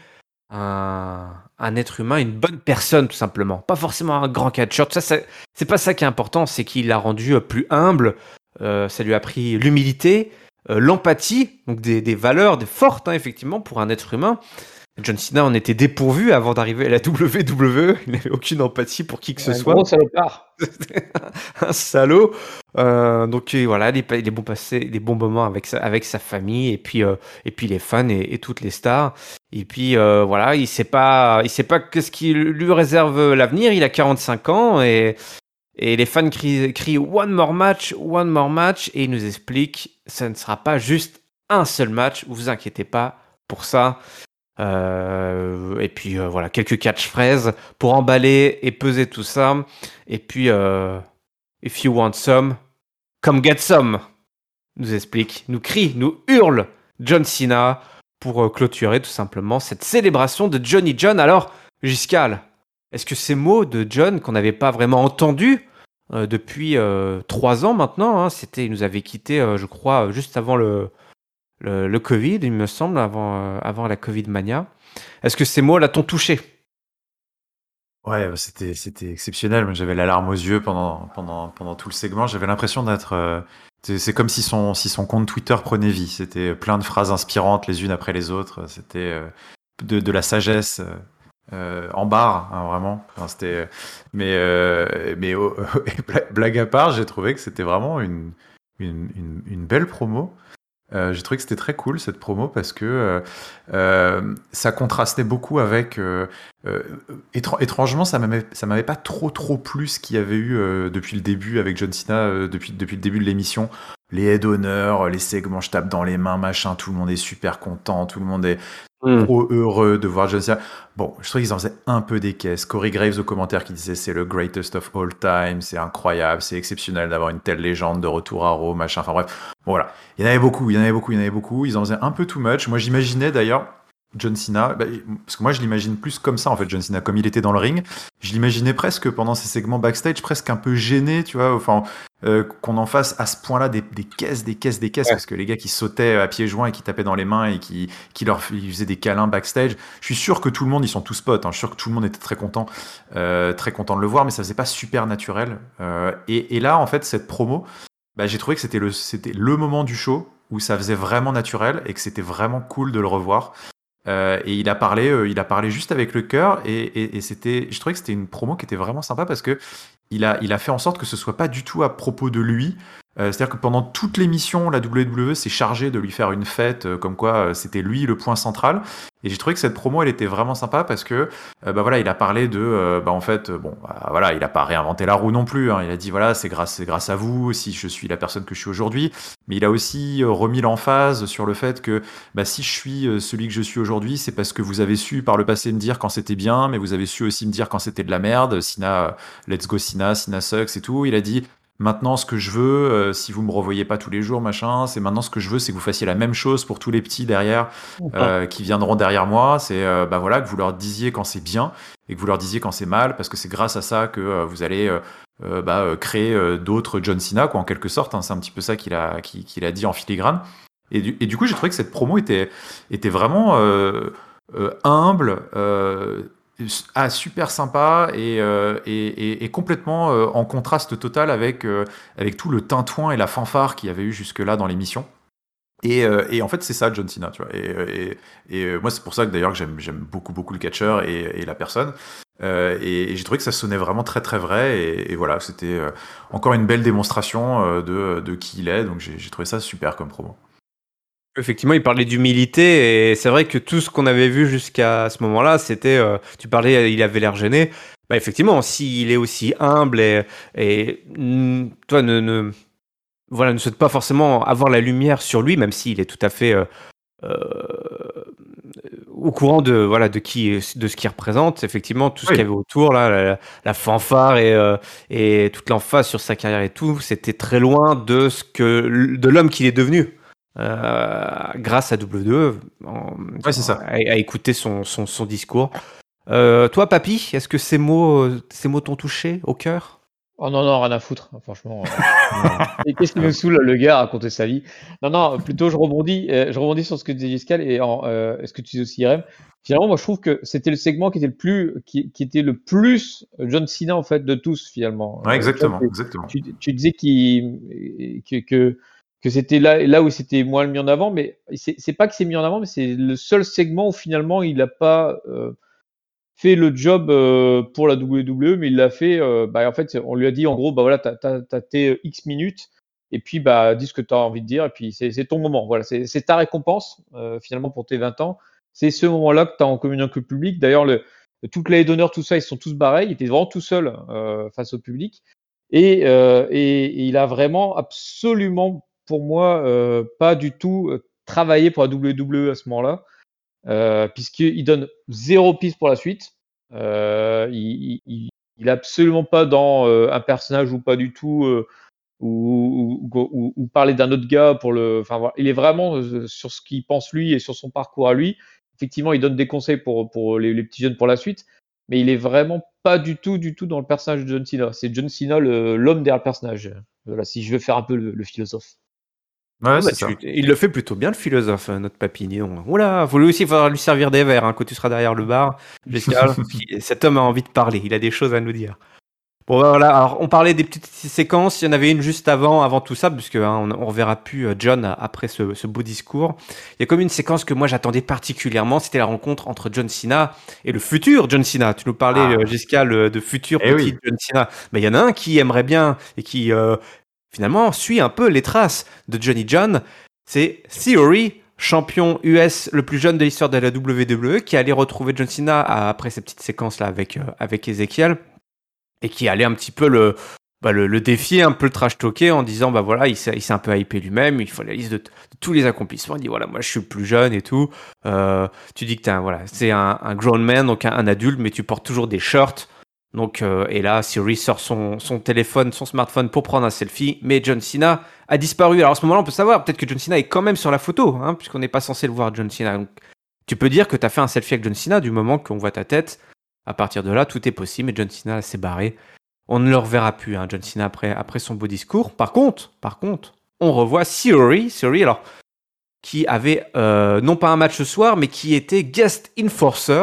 un, un être humain, une bonne personne, tout simplement. Pas forcément un grand catcheur. Ça, ça, c'est pas ça qui est important, c'est qu'il l'a rendu plus humble. Euh, ça lui a pris l'humilité, euh, l'empathie, donc des, des valeurs des fortes, hein, effectivement, pour un être humain. John Cena en était dépourvu avant d'arriver à la W W E. Il n'avait aucune empathie pour qui que ce un soit. Un gros salopard. Un salaud. Euh, donc voilà, les, les bons passés, les bons moments avec sa, avec sa famille, et puis euh, et puis les fans et, et toutes les stars. Et puis euh, voilà, il sait pas, il sait pas qu'est-ce qui lui réserve l'avenir. Il a quarante-cinq ans et et les fans crient, crient one more match, one more match, et il nous explique, ça ne sera pas juste un seul match. Vous inquiétez pas pour ça. Euh, et puis euh, voilà, quelques catchphrases pour emballer et peser tout ça. Et puis euh, if you want some, come get some, nous explique, nous crie, nous hurle John Cena pour euh, clôturer tout simplement cette célébration de Johnny John. Alors Giscard, est-ce que ces mots de John qu'on n'avait pas vraiment entendus euh, depuis euh, trois ans maintenant, hein, c'était, il nous avait quitté, euh, je crois, juste avant le Le, le Covid, il me semble, avant, euh, avant la Covid mania. Est-ce que ces mots-là t'ont touché ? Ouais, bah, c'était, c'était exceptionnel. J'avais la larme aux yeux pendant, pendant, pendant tout le segment. J'avais l'impression d'être... Euh, c'est, c'est comme si son, si son compte Twitter prenait vie. C'était plein de phrases inspirantes les unes après les autres. C'était euh, de, de la sagesse euh, en barre, hein, vraiment. Enfin, c'était, mais euh, mais oh, blague à part, j'ai trouvé que c'était vraiment une, une, une, une belle promo. Euh, j'ai trouvé que c'était très cool cette promo parce que euh, euh, ça contrastait beaucoup avec euh, euh, étr- étrangement ça m'avait ça m'avait pas trop trop plu ce qu'il y avait eu euh, depuis le début avec John Cena euh, depuis depuis le début de l'émission, les aides d'honneur, les segments je tape dans les mains machin, tout le monde est super content, tout le monde est mm. trop heureux de voir John Cena. Bon, je trouve qu'ils en faisaient un peu des caisses. Corey Graves au commentaire qui disait c'est le greatest of all time, c'est incroyable, c'est exceptionnel d'avoir une telle légende de retour à Raw, machin, enfin bref. Bon, voilà, il y en avait beaucoup, il y en avait beaucoup, il y en avait beaucoup. Ils en faisaient un peu too much. Moi, j'imaginais d'ailleurs John Cena, bah, parce que moi, je l'imagine plus comme ça en fait, John Cena, comme il était dans le ring. Je l'imaginais presque pendant ces segments backstage, presque un peu gêné, tu vois, enfin, euh, qu'on en fasse à ce point-là des, des caisses, des caisses, des caisses, ouais. Parce que les gars qui sautaient à pieds joints et qui tapaient dans les mains et qui, qui leur faisaient des câlins backstage, je suis sûr que tout le monde, ils sont tous potes, hein, je suis sûr que tout le monde était très content, euh, très content de le voir, mais ça faisait pas super naturel. Euh, et, et là, en fait, cette promo. Bah, j'ai trouvé que c'était le, c'était le moment du show où ça faisait vraiment naturel et que c'était vraiment cool de le revoir. Euh, et il a parlé, euh, il a parlé juste avec le cœur et, et, et c'était, je trouvais que c'était une promo qui était vraiment sympa parce que il a, il a fait en sorte que ce soit pas du tout à propos de lui. Euh, c'est-à-dire que pendant toute l'émission, la W W E s'est chargée de lui faire une fête, euh, comme quoi euh, c'était lui le point central. Et j'ai trouvé que cette promo, elle était vraiment sympa parce que, euh, bah voilà, il a parlé de, euh, bah en fait, euh, bon, bah, voilà, il a pas réinventé la roue non plus. Hein. Il a dit voilà, c'est grâce, c'est grâce à vous si je suis la personne que je suis aujourd'hui. Mais il a aussi euh, remis l'emphase sur le fait que, bah si je suis euh, celui que je suis aujourd'hui, c'est parce que vous avez su par le passé me dire quand c'était bien, mais vous avez su aussi me dire quand c'était de la merde. Sina, euh, let's go Sina, Sina sucks et tout. Il a dit maintenant, ce que je veux, euh, si vous me revoyez pas tous les jours, machin, c'est maintenant ce que je veux, c'est que vous fassiez la même chose pour tous les petits derrière, euh, qui viendront derrière moi. C'est, euh, bah voilà, que vous leur disiez quand c'est bien et que vous leur disiez quand c'est mal, parce que c'est grâce à ça que euh, vous allez euh, euh, bah, euh, créer euh, d'autres John Cena, quoi, en quelque sorte. Hein, c'est un petit peu ça qu'il a, qu'il, qu'il a dit en filigrane. Et du, et du coup, j'ai trouvé que cette promo était, était vraiment euh, euh, humble. Euh, Ah, super sympa et, euh, et, et, et complètement euh, en contraste total avec, euh, avec tout le tintouin et la fanfare qu'il y avait eu jusque-là dans l'émission. Et, euh, et en fait, c'est ça, John Cena, tu vois. Et, et, et euh, moi, c'est pour ça que d'ailleurs que j'aime, j'aime beaucoup, beaucoup le catcheur et, et la personne. Euh, et, et j'ai trouvé que ça sonnait vraiment très, très vrai. Et, et voilà, c'était euh, encore une belle démonstration euh, de, de qui il est. Donc j'ai, j'ai trouvé ça super comme promo. Effectivement, il parlait d'humilité et c'est vrai que tout ce qu'on avait vu jusqu'à ce moment-là, c'était, euh, tu parlais, il avait l'air gêné. Bah effectivement, s'il est aussi humble et, et mm, toi ne, ne, voilà, ne souhaite pas forcément avoir la lumière sur lui, même s'il est tout à fait euh, euh, au courant de voilà de qui de ce qu'il représente. Effectivement, tout ce Oui. qu'il y avait autour là, la, la fanfare et euh, et toute l'emphase sur sa carrière et tout, c'était très loin de ce que de l'homme qu'il est devenu. Euh, grâce à W W E, en, Ouais, c'est ça. à, à écouter son, son, son discours. Euh, toi, Papy, est-ce que ces mots, ces mots t'ont touché au cœur? Oh non, non, rien à foutre, franchement. Euh, et qu'est-ce qui me saoule, le gars, à raconter sa vie? Non, non, plutôt, je rebondis, euh, je rebondis sur ce que disait Giscal et en, euh, est-ce que tu dis aussi, Irem? Finalement, moi, je trouve que c'était le segment qui était le plus, qui, qui était le plus John Cena, en fait, de tous, finalement. Ouais, Euh, exactement, tu, exactement. tu, tu disais qu'il, que, que, que c'était là, là où c'était moins mis en avant, mais c'est, c'est pas que c'est mis en avant, mais c'est le seul segment où finalement il n'a pas euh, fait le job euh, pour la W W E, mais il l'a fait. Euh, bah, en fait, on lui a dit en gros, bah voilà, t'as, t'as, t'as tes X minutes, et puis bah dis ce que t'as envie de dire, et puis c'est, c'est ton moment. Voilà, c'est, c'est ta récompense euh, finalement pour tes vingt ans. C'est ce moment-là que t'as en communion avec le public. D'ailleurs, le, toutes les d'honneur, tout ça, ils sont tous barrés. Il était vraiment tout seul euh, face au public, et, euh, et, et il a vraiment absolument, pour moi, euh, pas du tout euh, travaillé pour la W W E à ce moment-là. Euh, puisqu'il donne zéro piste pour la suite. Euh, il, il, il est absolument pas dans euh, un personnage ou pas du tout, euh, ou, ou, ou, ou parler d'un autre gars pour le. Enfin, voilà. Il est vraiment euh, sur ce qu'il pense lui et sur son parcours à lui. Effectivement, il donne des conseils pour, pour les, les petits jeunes pour la suite, mais il est vraiment pas du tout, du tout dans le personnage de John Cena. C'est John Cena, le, l'homme derrière le personnage. Voilà, si je veux faire un peu le, le philosophe. Ouais, Ah bah, c'est tu- ça. il le fait plutôt bien, le philosophe, euh, notre papy. Dis donc. Oula, faut lui aussi falloir lui servir des verres hein, quand tu seras derrière le bar, Giscal. Puis, cet homme a envie de parler, il a des choses à nous dire. Bon, bah, voilà, alors on parlait des petites séquences, il y en avait une juste avant, avant tout ça, parce que hein, on, on reverra plus euh, John après ce, ce beau discours. Il y a comme une séquence que moi j'attendais particulièrement, c'était la rencontre entre John Cena et le futur John Cena. Tu nous parlais, Ah. euh, Giscal, euh, de futur Eh petit oui. John Cena. Mais il y en a un qui aimerait bien et qui euh, finalement suit un peu les traces de Johnny John. C'est Theory, champion U S le plus jeune de l'histoire de la W W E, qui allait retrouver John Cena après ces petites séquences là avec, euh, avec Ezekiel et qui allait un petit peu le, bah, le, le défier, un peu le trash talker en disant bah voilà, il s'est, il s'est un peu hypé lui-même, il faut la liste de, de tous les accomplissements. Il dit voilà, moi je suis le plus jeune et tout. Euh, tu dis que t'es un, voilà, c'est un, un grown man, donc un, un adulte, mais tu portes toujours des shorts. Donc, euh, et là, Theory sort son, son téléphone, son smartphone pour prendre un selfie, mais John Cena a disparu. Alors à ce moment-là, on peut savoir, peut-être que John Cena est quand même sur la photo, hein, puisqu'on n'est pas censé le voir, John Cena. Donc, tu peux dire que tu as fait un selfie avec John Cena du moment qu'on voit ta tête. À partir de là, tout est possible, et John Cena s'est barré. On ne le reverra plus, hein, John Cena, après, après son beau discours. Par contre, par contre, on revoit Theory, Theory, alors, qui avait euh, non pas un match ce soir, mais qui était guest enforcer.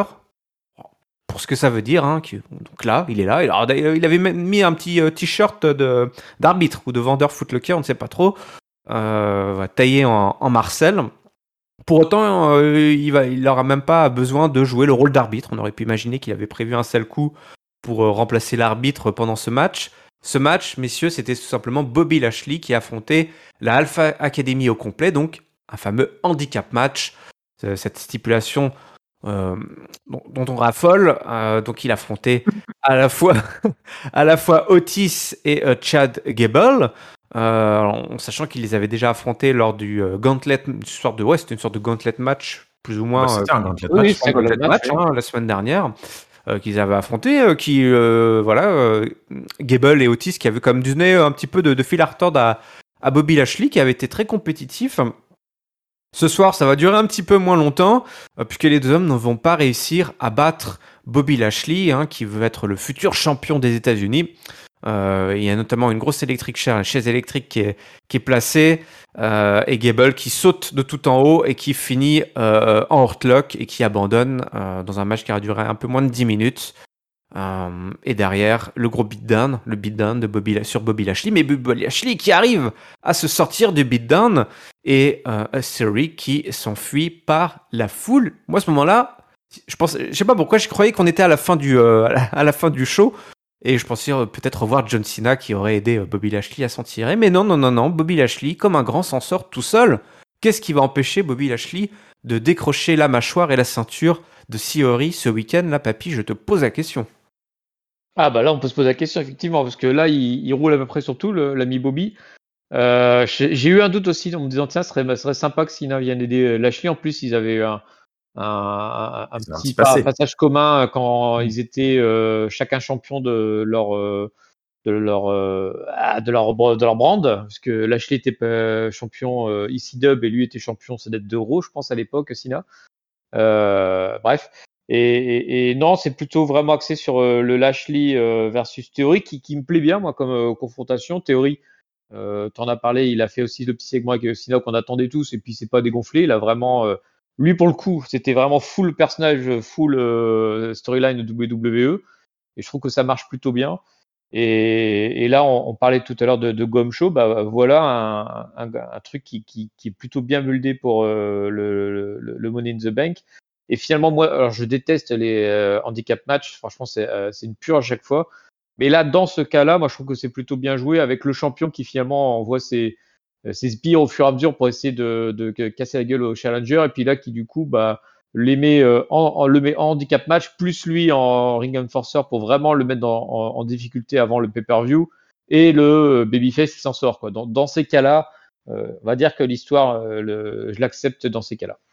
Pour ce que ça veut dire, hein, que, donc là, il est là. Alors, il avait même mis un petit euh, t-shirt de, d'arbitre ou de vendeur Footlocker, on ne sait pas trop, euh, taillé en, en Marcel. Pour autant, euh, il va, il n'aura même pas besoin de jouer le rôle d'arbitre. On aurait pu imaginer qu'il avait prévu un seul coup pour euh, remplacer l'arbitre pendant ce match. Ce match, messieurs, c'était tout simplement Bobby Lashley qui affrontait la Alpha Academy au complet, donc un fameux handicap match, euh, cette stipulation euh, dont, dont on raffole. Euh, donc il affrontait à la fois, à la fois Otis et euh, Chad Gable, euh, en sachant qu'ils les avaient déjà affrontés lors du euh, gauntlet, une sorte de, ouais, c'était une sorte de gauntlet match, plus ou moins. Bah, c'était euh, un gauntlet Oui, match. c'est un gauntlet gauntlet match, match, oui. hein, la semaine dernière. Euh, qu'ils avaient affronté, euh, qui, euh, voilà, euh, Gable et Otis qui avaient comme donné un petit peu de, de fil à retordre à, à Bobby Lashley, qui avait été très compétitif. Ce soir, ça va durer un petit peu moins longtemps, euh, puisque les deux hommes ne vont pas réussir à battre Bobby Lashley, hein, qui veut être le futur champion des États-Unis. Euh, il y a notamment une grosse électrique chaise, une chaise électrique qui est, qui est placée, euh, et Gable qui saute de tout en haut et qui finit euh, en hurtlock et qui abandonne euh, dans un match qui a duré un peu moins de dix minutes. Euh, et derrière, le gros beatdown, le beatdown de Bobby, sur Bobby Lashley, mais Bobby Lashley qui arrive à se sortir du beatdown et euh, Theory qui s'enfuit par la foule. Moi, à ce moment-là, je pense, je sais pas pourquoi, je croyais qu'on était à la fin du, euh, à, la, à la fin du show. Et je pensais euh, peut-être revoir John Cena qui aurait aidé euh, Bobby Lashley à s'en tirer. Mais non, non, non, non. Bobby Lashley, comme un grand, s'en sort tout seul. Qu'est-ce qui va empêcher Bobby Lashley de décrocher la mâchoire et la ceinture de Theory ce week-end? Là, papy, je te pose la question. Ah bah là, on peut se poser la question, effectivement, parce que là, il, il roule à peu près sur tout, le- l'ami Bobby. Euh, j'ai j'ai eu un doute aussi en me disant, tiens, ce serait, ce serait sympa que Cena vienne aider Lashley. En plus, ils avaient eu un, un, un- un C'est un petit petit pa- passé. passage commun quand Mm. ils étaient euh, chacun champion de leur, euh, de leur, euh, ah, de leur, br- de leur brand, parce que Lashley était euh, champion euh, E C W et lui était champion, ça doit être d'Euro, je pense, à l'époque, Cena. Euh, bref. Et, et, et non, c'est plutôt vraiment axé sur euh, le Lashley euh, versus Theory qui, qui me plaît bien, moi, comme euh, confrontation. Theory, euh, t'en as parlé, il a fait aussi le petit segment avec Cena qu'on attendait tous, et puis c'est pas dégonflé. Il a vraiment, euh, lui pour le coup, c'était vraiment full personnage, full euh, storyline de W W E, et je trouve que ça marche plutôt bien. Et, et là, on, on parlait tout à l'heure de, de Gom Show, bah voilà un, un, un truc qui, qui, qui est plutôt bien buildé pour euh, le, le, le Money in the Bank. Et finalement, moi, alors je déteste les euh, handicap matchs. Franchement, c'est euh, c'est une purge à chaque fois. Mais là, dans ce cas-là, moi, je trouve que c'est plutôt bien joué avec le champion qui finalement envoie ses, euh, ses sbires au fur et à mesure pour essayer de, de, de casser la gueule au challenger. Et puis là, qui du coup, bah, les met, euh, en, en- le met en handicap match, plus lui en ring enforcer pour vraiment le mettre dans- en, en difficulté avant le pay-per-view. Et le euh, babyface qui s'en sort, quoi. Dans, dans ces cas-là, euh, on va dire que l'histoire, euh, le, je l'accepte dans ces cas-là.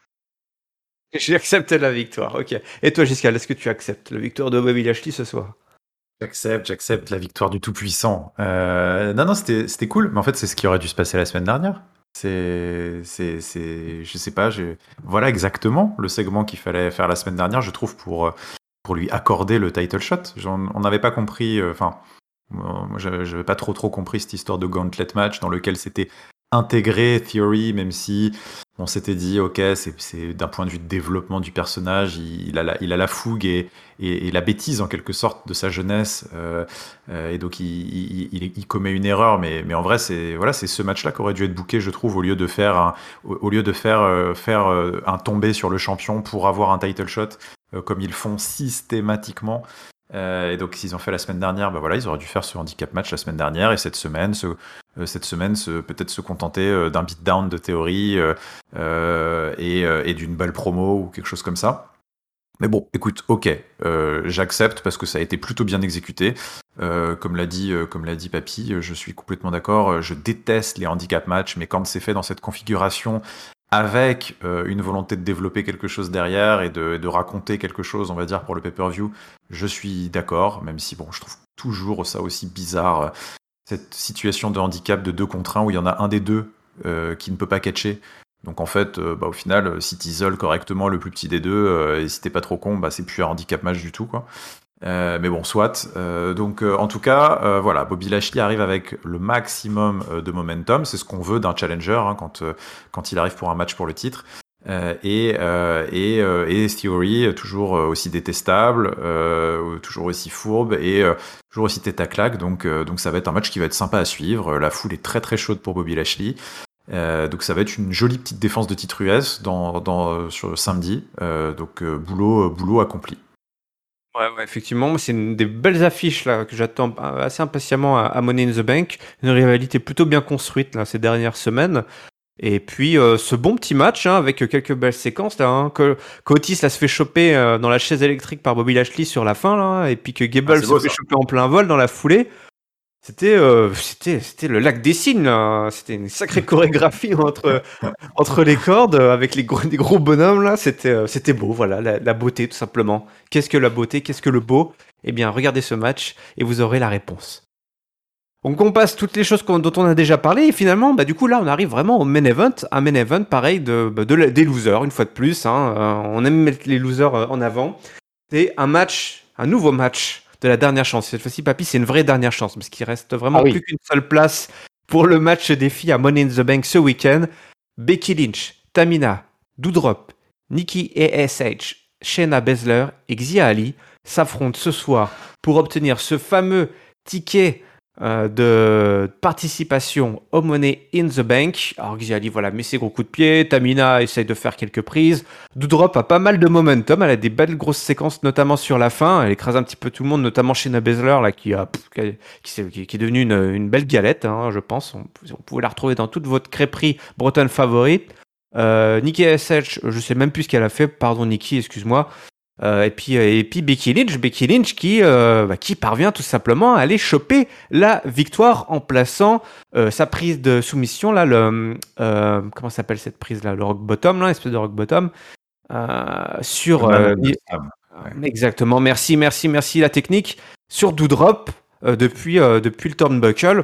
J'accepte la victoire, ok. Et toi, Giscard, est-ce que tu acceptes la victoire de Bobby Lashley ce soir? J'accepte, j'accepte la victoire du Tout-Puissant. Euh, non, non, c'était, c'était cool, mais en fait, c'est ce qui aurait dû se passer la semaine dernière. C'est, c'est, c'est, je sais pas, je... voilà exactement le segment qu'il fallait faire la semaine dernière, je trouve, pour, euh, pour lui accorder le title shot. J'en- on n'avait pas compris, enfin, euh, moi, j'avais j'avais pas trop trop compris cette histoire de gauntlet match dans lequel c'était intégré Theory, même si on s'était dit, ok, c'est, c'est d'un point de vue de développement du personnage, il, il a, la, il a la fougue et, et, et la bêtise en quelque sorte de sa jeunesse, euh, euh, et donc il, il, il, il commet une erreur, mais, mais en vrai, c'est, voilà, c'est ce match-là qui aurait dû être booké, je trouve, au lieu de faire un, au, au lieu de faire, euh, faire euh, un tombé sur le champion pour avoir un title shot, euh, comme ils font systématiquement. Euh, et donc, s'ils ont fait la semaine dernière, bah voilà, ils auraient dû faire ce handicap match la semaine dernière, et cette semaine, ce, euh, cette semaine, se, peut-être se contenter euh, d'un beatdown de théorie euh, euh, et, euh, et d'une belle promo ou quelque chose comme ça. Mais bon, écoute, ok, euh, j'accepte parce que ça a été plutôt bien exécuté. Euh, comme l'a dit, euh, comme l'a dit Papy, je suis complètement d'accord. Je déteste les handicap matchs, mais quand c'est fait dans cette configuration, avec euh, une volonté de développer quelque chose derrière et de, de raconter quelque chose, on va dire, pour le pay-per-view, je suis d'accord, même si bon, je trouve toujours ça aussi bizarre, euh, cette situation de handicap de deux contre un où il y en a un des deux euh, qui ne peut pas catcher. Donc en fait, euh, bah, au final, si t'isoles correctement le plus petit des deux, euh, et si t'es pas trop con, bah, c'est plus un handicap match du tout, quoi. Euh, mais bon, soit. Euh, donc, euh, en tout cas, euh, voilà, Bobby Lashley arrive avec le maximum euh, de momentum. C'est ce qu'on veut d'un challenger hein, quand euh, quand il arrive pour un match pour le titre. Euh, et euh, et euh, et Theory toujours aussi détestable, euh, toujours aussi fourbe et euh, toujours aussi tête à claque. Donc euh, donc ça va être un match qui va être sympa à suivre. La foule est très très chaude pour Bobby Lashley. Euh, donc ça va être une jolie petite défense de titre U S dans dans sur samedi. Euh, donc euh, boulot boulot accompli. Ouais, ouais, effectivement, c'est une des belles affiches là que j'attends assez impatiemment à, à Money in the Bank. Une rivalité plutôt bien construite là ces dernières semaines. Et puis euh, ce bon petit match hein, avec quelques belles séquences là, hein, que Otis là se fait choper euh, dans la chaise électrique par Bobby Lashley sur la fin là, et puis que Gable ah, se beau, fait ça. choper en plein vol dans la foulée. C'était, euh, c'était, c'était le lac des signes, là. C'était une sacrée chorégraphie entre, entre les cordes, avec les gros, des gros bonhommes, là. C'était, euh, c'était beau, voilà, la, la beauté, tout simplement. Qu'est-ce que la beauté? Qu'est-ce que le beau? Eh bien, regardez ce match et vous aurez la réponse. Donc, on passe toutes les choses dont on a déjà parlé, et finalement, bah, du coup, là, on arrive vraiment au main event. Un main event, pareil, de, de, de des losers, une fois de plus. Hein. Euh, on aime mettre les losers euh, en avant. C'est un match, un nouveau match de la dernière chance. Cette fois-ci, Papy, c'est une vraie dernière chance, parce qu'il reste vraiment ah oui. plus qu'une seule place pour le match des filles à Money in the Bank ce week-end. Becky Lynch, Tamina, Doudrop, Nikki A S H, Shayna Baszler et Xia Ali s'affrontent ce soir pour obtenir ce fameux ticket euh, de participation au Money in the Bank. Alors Xia Ali, voilà, met ses gros coups de pied. Tamina essaye de faire quelques prises. Doudrop a pas mal de momentum. Elle a des belles grosses séquences, notamment sur la fin. Elle écrase un petit peu tout le monde, notamment Shayna Baszler, là, qui, a, qui, qui, qui est devenue une, une belle galette, hein, je pense. On, on pouvait la retrouver dans toute votre crêperie bretonne favorite. Euh, Nikki A S H, je sais même plus ce qu'elle a fait. Pardon, Nikki, excuse-moi. Euh, et puis et puis Becky Lynch, Becky Lynch qui euh, bah, qui parvient tout simplement à aller choper la victoire en plaçant euh, sa prise de soumission là, le euh, comment s'appelle cette prise là, le rock bottom là, espèce de rock bottom euh, sur euh, ouais. Exactement. Merci, merci, merci la technique sur Doudrop euh, depuis euh, depuis le turnbuckle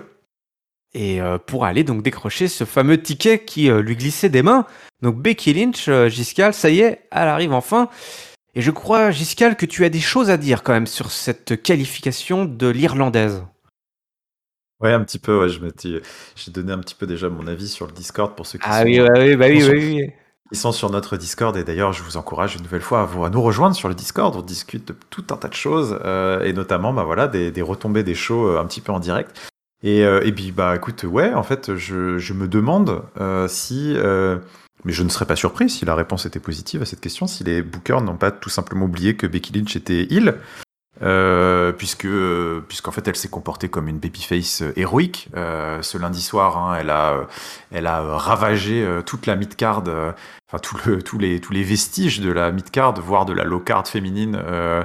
et euh, pour aller donc décrocher ce fameux ticket qui euh, lui glissait des mains. Donc Becky Lynch, euh, Giscal, ça y est, elle arrive enfin. Et je crois, Giscal, que tu as des choses à dire quand même sur cette qualification de l'Irlandaise. Ouais, un petit peu. Ouais, je m'étais, j'ai donné un petit peu déjà mon avis sur le Discord pour ceux qui ah sont, oui, bah oui, bah oui, sur, oui, oui. Qui sont sur notre Discord. Et d'ailleurs, je vous encourage une nouvelle fois à, vous, à nous rejoindre sur le Discord. On discute de tout un tas de choses euh, et notamment, bah voilà, des, des retombées des shows euh, un petit peu en direct. Et, euh, et puis, bah écoute, ouais, en fait, je, je me demande euh, si. Euh, Mais je ne serais pas surpris si la réponse était positive à cette question, si les bookers n'ont pas tout simplement oublié que Becky Lynch était heel, euh, puisque, euh, puisqu'en fait elle s'est comportée comme une babyface euh, héroïque. Euh, ce lundi soir, hein, elle a, euh, elle a ravagé euh, toute la mid-card, euh, enfin tout le, tous, les, tous les vestiges de la mid-card, voire de la low-card féminine euh,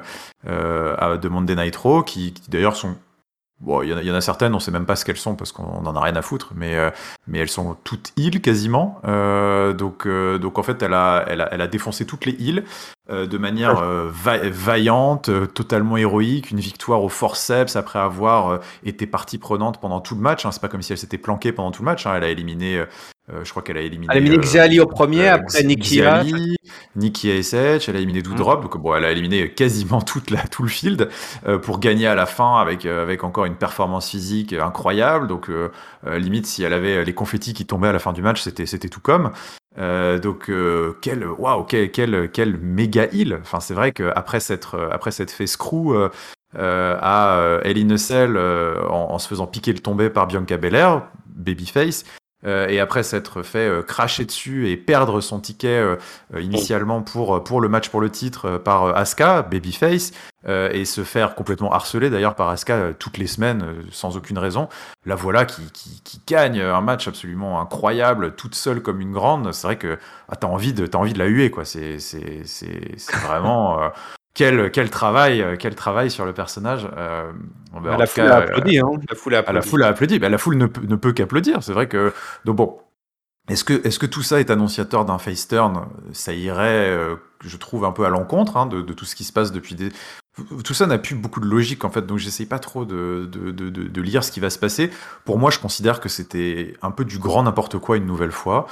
euh, de Monday Night Raw, qui, qui d'ailleurs sont... Bon, il y, y en a certaines, on sait même pas ce qu'elles sont parce qu'on en a rien à foutre, mais euh, mais elles sont toutes heal quasiment. Euh, donc euh, donc en fait, elle a elle a elle a défoncé toutes les heals euh, de manière euh, va- vaillante, euh, totalement héroïque, une victoire au forceps après avoir euh, été partie prenante pendant tout le match. Hein. C'est pas comme si elle s'était planquée pendant tout le match. Hein. Elle a éliminé. Euh, Euh, je crois qu'elle a éliminé. Elle a éliminé Xia Ali euh, au premier, euh, après Nikki A S H. Nikki A S H, elle a éliminé Doudrop, mmh. donc bon, elle a éliminé quasiment toute la, tout le field euh, pour gagner à la fin avec, euh, avec encore une performance physique incroyable. Donc, euh, euh, limite, si elle avait les confettis qui tombaient à la fin du match, c'était, c'était tout comme. Euh, donc, euh, quel, waouh, quel, quel, quel méga heal. Enfin, c'est vrai qu'après s'être, après s'être fait screw euh, euh, à euh, Hell in a Cell euh, en, en se faisant piquer le tombé par Bianca Belair, babyface. Euh, et après s'être fait euh, cracher dessus et perdre son ticket euh, euh, initialement pour, pour le match pour le titre euh, par euh, Asuka, babyface, euh, et se faire complètement harceler d'ailleurs par Asuka euh, toutes les semaines euh, sans aucune raison. La voilà qui, qui, qui gagne un match absolument incroyable, toute seule comme une grande. C'est vrai que ah, t'as envie de, t'as envie de la huer, quoi. C'est, c'est, c'est, c'est vraiment... Euh, Quel, quel travail, quel travail sur le personnage. Euh, bah, la, foule cas, a applaudi, hein. la foule a applaudi. La foule a applaudi. Bah, la foule ne, ne peut qu'applaudir. C'est vrai que. Donc bon, est-ce que, est-ce que tout ça est annonciateur d'un face turn? Ça irait, euh, je trouve, un peu à l'encontre hein, de, de tout ce qui se passe depuis des. Tout ça n'a plus beaucoup de logique en fait, donc j'essaye pas trop de, de, de, de, de lire ce qui va se passer. Pour moi, je considère que c'était un peu du grand n'importe quoi une nouvelle fois.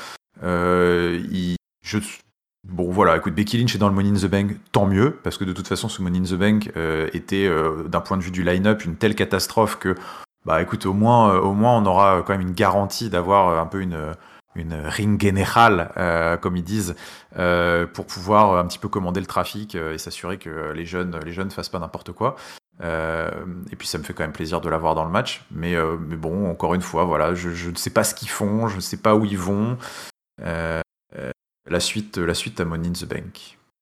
Euh, il, je Bon voilà, écoute, Becky Lynch est dans le Money in the Bank, tant mieux, parce que de toute façon ce Money in the Bank euh, était, euh, d'un point de vue du line-up, une telle catastrophe que, bah écoute, au moins, euh, au moins on aura quand même une garantie d'avoir un peu une, une ring générale, euh, comme ils disent, euh, pour pouvoir un petit peu commander le trafic euh, et s'assurer que les jeunes, les jeunes fassent pas n'importe quoi. Euh, et puis ça me fait quand même plaisir de l'avoir dans le match, mais, euh, mais bon, encore une fois, voilà, je, je ne sais pas ce qu'ils font, je ne sais pas où ils vont. Euh, La suite, la suite à Money in the Bank.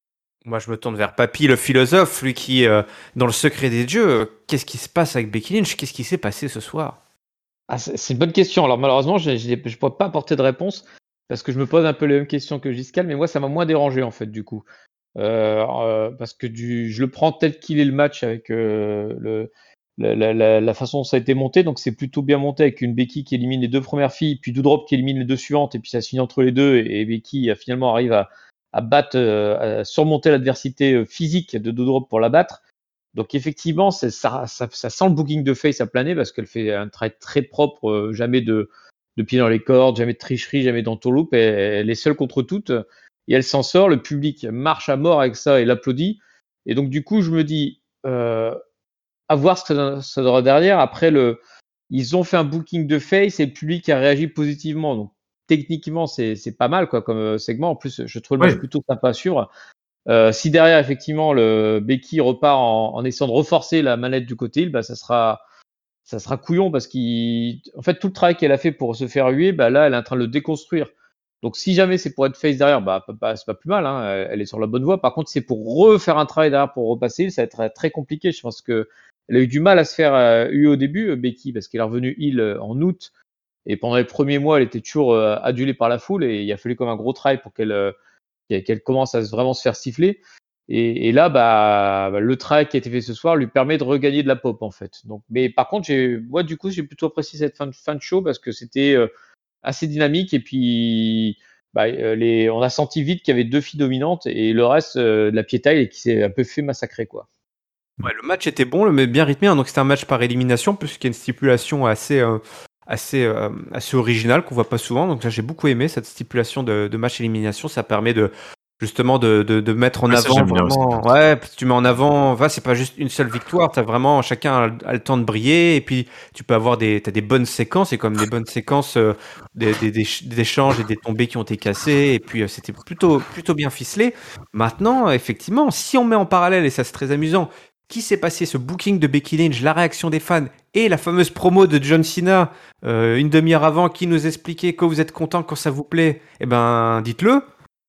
Moi, je me tourne vers Papy, le philosophe, lui qui, euh, dans le secret des dieux, euh, qu'est-ce qui se passe avec Becky Lynch? Qu'est-ce qui s'est passé ce soir? Ah, c'est c'est une bonne question. Alors malheureusement, je ne pourrais pas apporter de réponse parce que je me pose un peu les mêmes questions que Giscal, mais moi, ça m'a moins dérangé en fait du coup. Euh, euh, parce que du, je le prends tel qu'il est le match avec euh, le, la, la, la, la façon dont ça a été monté. Donc c'est plutôt bien monté avec une Becky qui élimine les deux premières filles, puis Doudrop qui élimine les deux suivantes, et puis ça se finit entre les deux. Et, et Becky euh, finalement arrive à, à battre, euh, à surmonter l'adversité euh, physique de Doudrop pour la battre. Donc effectivement, c'est, ça, ça, ça sent le booking de Face à planer parce qu'elle fait un travail très propre, euh, jamais de, de pied dans les cordes, jamais de tricherie, jamais d'entourloupe. Elle, elle est seule contre toutes et elle s'en sort. Le public marche à mort avec ça et l'applaudit. Et donc du coup, je me dis, euh, à voir ce que ça, ça donnera derrière. Après, le, ils ont fait un booking de Face et le public a réagi positivement. Donc techniquement, c'est, c'est pas mal quoi comme segment. En plus, je trouve le match Oui. plutôt sympa à suivre. Euh, si derrière, effectivement, le Becky repart en, en essayant de reforcer la manette du côté heel, bah, ça sera, ça sera couillon parce qu'en fait, tout le travail qu'elle a fait pour se faire huer, bah, là, elle est en train de le déconstruire. Donc, si jamais c'est pour être face derrière, bah, bah c'est pas plus mal, hein, elle est sur la bonne voie. Par contre, c'est pour refaire un travail derrière pour repasser, ça va être très compliqué. Je pense que elle a eu du mal à se faire euh, huer au début, Becky, parce qu'elle est revenue heel en août. Et pendant les premiers mois, elle était toujours euh, adulée par la foule et il a fallu comme un gros travail pour qu'elle, euh, qu'elle commence à vraiment se faire siffler. Et, et là, bah, bah, le travail qui a été fait ce soir lui permet de regagner de la pop, en fait. Donc, mais par contre, j'ai, moi, du coup, j'ai plutôt apprécié cette fin de, fin de show parce que c'était euh, assez dynamique. Et puis, bah, euh, les, on a senti vite qu'il y avait deux filles dominantes et le reste euh, de la piétaille qui s'est un peu fait massacrer, quoi. Ouais, le match était bon, mais bien rythmé. Hein, donc, c'était un match par élimination, puisqu'il y a une stipulation assez. Euh... assez euh, assez original qu'on voit pas souvent, donc là j'ai beaucoup aimé cette stipulation de, de match élimination. Ça permet de justement de, de, de mettre en ouais, avant vraiment, aussi, ouais, tu mets en avant, va, c'est pas juste une seule victoire, t'as vraiment, chacun a, a le temps de briller, et puis tu peux avoir des, t'as des bonnes séquences, et comme des bonnes séquences, euh, des, des, des, des échanges et des tombées qui ont été cassées, et puis euh, c'était plutôt, plutôt bien ficelé. Maintenant, effectivement, si on met en parallèle, et ça c'est très amusant, qui s'est passé ce booking de Becky Lynch, la réaction des fans et la fameuse promo de John Cena euh, une demi-heure avant qui nous expliquait que vous êtes content quand ça vous plaît, eh ben dites-le.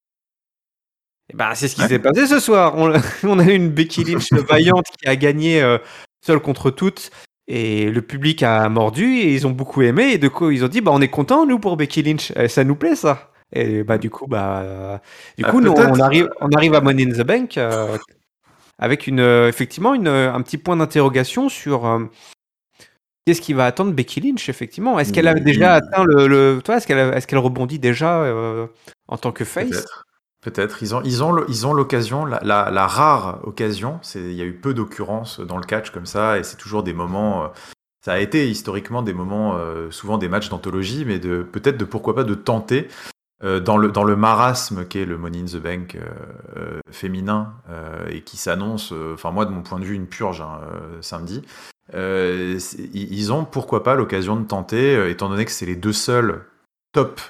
Eh ben c'est ce qui ouais. s'est passé ce soir. On, on a eu une Becky Lynch vaillante qui a gagné euh, seule contre toutes et le public a mordu et ils ont beaucoup aimé et de quoi ils ont dit bah on est content nous pour Becky Lynch, et ça nous plaît ça. Et bah du coup bah euh, du coup bah, nous, on arrive on arrive à Money in the Bank. Euh, avec une, euh, effectivement une, un petit point d'interrogation sur euh, qu'est-ce qui va attendre Becky Lynch, effectivement. Est-ce qu'elle a déjà mmh. atteint le... le toi, est-ce qu'elle, a, est-ce qu'elle rebondit déjà euh, en tant que face? Peut-être. Peut-être. Ils ont, ils ont, ils ont l'occasion, la, la, la rare occasion, c'est, il y a eu peu d'occurrences dans le catch comme ça, et c'est toujours des moments... Euh, ça a été historiquement des moments, euh, souvent des matchs d'anthologie, mais de, peut-être de pourquoi pas de tenter Euh, dans, le, dans le marasme qu'est le Money in the Bank euh, euh, féminin euh, et qui s'annonce, enfin euh, moi de mon point de vue une purge hein, euh, samedi, euh, ils ont pourquoi pas l'occasion de tenter, euh, étant donné que c'est les deux seules top,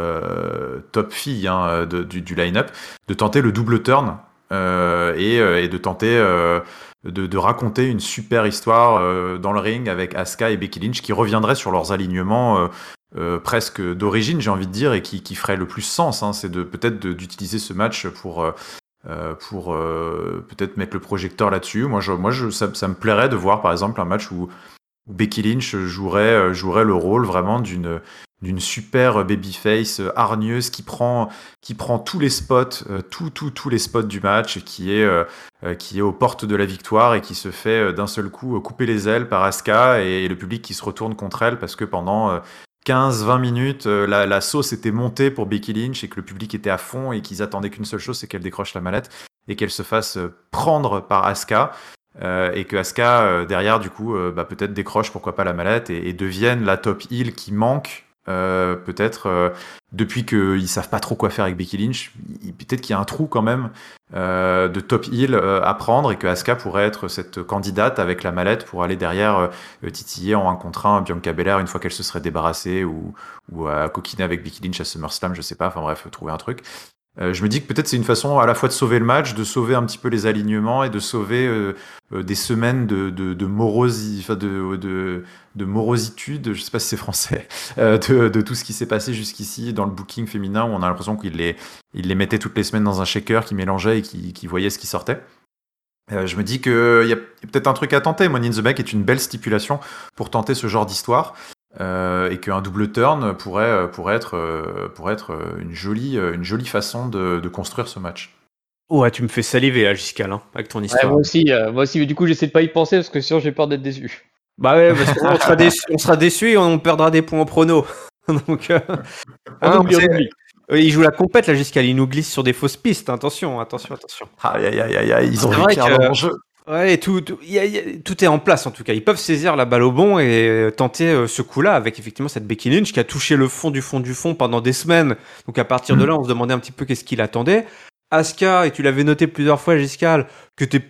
euh, top filles hein, de, du, du line-up, de tenter le double turn euh, et, et de tenter euh, de, de raconter une super histoire euh, dans le ring avec Asuka et Becky Lynch qui reviendraient sur leurs alignements euh, Euh, presque d'origine, j'ai envie de dire, et qui, qui ferait le plus sens, hein, c'est de peut-être de, d'utiliser ce match pour euh, pour euh, peut-être mettre le projecteur là-dessus. Moi, je, moi, je, ça, ça me plairait de voir, par exemple, un match où, où Becky Lynch jouerait jouerait le rôle vraiment d'une d'une super babyface hargneuse qui prend qui prend tous les spots, euh, tous tous tous les spots du match, qui est euh, qui est aux portes de la victoire et qui se fait euh, d'un seul coup couper les ailes par Asuka et, et le public qui se retourne contre elle parce que pendant euh, quinze vingt minutes, euh, la, la sauce était montée pour Becky Lynch et que le public était à fond et qu'ils attendaient qu'une seule chose, c'est qu'elle décroche la mallette et qu'elle se fasse prendre par Asuka euh, et que Asuka, euh, derrière, du coup, euh, bah, peut-être décroche, pourquoi pas, la mallette et, et devienne la top heel qui manque, euh, peut-être, euh, depuis qu'ils savent pas trop quoi faire avec Becky Lynch. Il, peut-être qu'il y a un trou quand même euh, de top heel euh, à prendre et que Asuka pourrait être cette candidate avec la mallette pour aller derrière euh, titiller en un contre un Bianca Belair une fois qu'elle se serait débarrassée ou, ou à coquiner avec Becky Lynch à SummerSlam, je sais pas, enfin bref, trouver un truc. Euh, je me dis que peut-être c'est une façon à la fois de sauver le match, de sauver un petit peu les alignements et de sauver euh, euh, des semaines de, de, de, morosi, enfin de, de, de morositude, je sais pas si c'est français, euh, de, de tout ce qui s'est passé jusqu'ici dans le booking féminin où on a l'impression qu'il les, il les mettait toutes les semaines dans un shaker qui mélangeait et qui, qui voyait ce qui sortait. Euh, je me dis qu'il y a peut-être un truc à tenter. Money in the Bank est une belle stipulation pour tenter ce genre d'histoire. Euh, et qu'un double turn pourrait, pourrait, être, euh, pourrait être une jolie, une jolie façon de, de construire ce match. Ouais, tu me fais saliver là, Giscal, hein, avec ton histoire. Ouais, moi aussi, euh, moi aussi, mais du coup, j'essaie de pas y penser parce que sinon j'ai peur d'être déçu. Bah ouais, parce qu'on sera déçu, on sera déçu et on perdra des points en prono. Donc, euh, on hein, oublie, on oublie. Il joue la compète là, Giscal, il nous glisse sur des fausses pistes. Attention, attention, attention. Aïe aïe aïe aïe, ils ont vrai Ricard que... dans mon jeu. Ouais, tout, tout, y a, y a, tout est en place en tout cas. Ils peuvent saisir la balle au bon et tenter euh, ce coup-là avec effectivement cette Becky Lynch qui a touché le fond du fond du fond pendant des semaines. Donc à partir mmh. de là, on se demandait un petit peu qu'est-ce qu'il attendait. Asuka, et tu l'avais noté plusieurs fois, Giscal, que t'es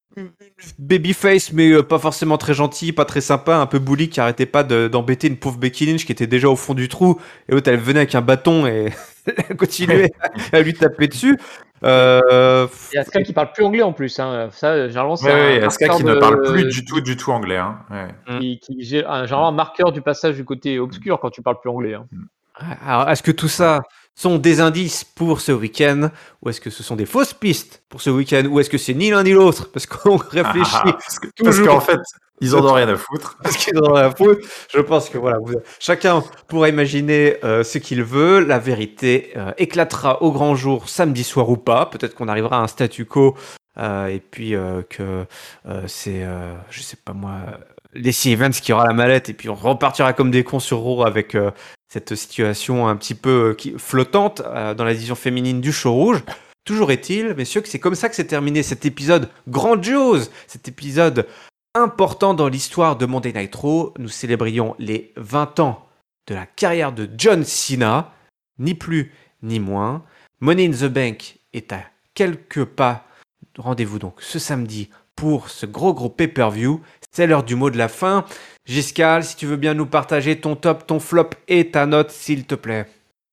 babyface mais euh, pas forcément très gentil, pas très sympa, un peu bully qui arrêtait pas de, d'embêter une pauvre Becky Lynch qui était déjà au fond du trou et l'autre elle venait avec un bâton et elle continuait à lui taper dessus. Euh... Et Asuka qui parle plus anglais en plus, hein. Ça, généralement, c'est ouais, un ouais, Asuka qui de... ne parle plus du tout, du tout anglais. Hein. Ouais. Qui, qui, j'ai un, généralement un marqueur du passage du côté obscur quand tu parles plus anglais. Hein. Alors, est-ce que tout ça sont des indices pour ce week-end ou est-ce que ce sont des fausses pistes pour ce week-end ou est-ce que c'est ni l'un ni l'autre parce qu'on réfléchit ah, parce, que, parce qu'en fait ils en ont rien à foutre. Parce qu'ils en ont rien à foutre. Je pense que voilà, vous, chacun pourra imaginer euh, ce qu'il veut. La vérité euh, éclatera au grand jour samedi soir ou pas. Peut-être qu'on arrivera à un statu quo euh, et puis euh, que euh, c'est, euh, je sais pas moi, Lacey Evans qui aura la mallette et puis on repartira comme des cons sur Raw avec euh, cette situation un petit peu euh, qui, flottante euh, dans la division féminine du show rouge. Toujours est-il, messieurs, que c'est comme ça que s'est terminé cet épisode grandiose, cet épisode important dans l'histoire de Monday Night Raw. Nous célébrions les vingt ans de la carrière de John Cena, ni plus ni moins. Money in the Bank est à quelques pas. Rendez-vous donc ce samedi pour ce gros gros pay-per-view. C'est l'heure du mot de la fin. Giscal, si tu veux bien nous partager ton top, ton flop et ta note, s'il te plaît.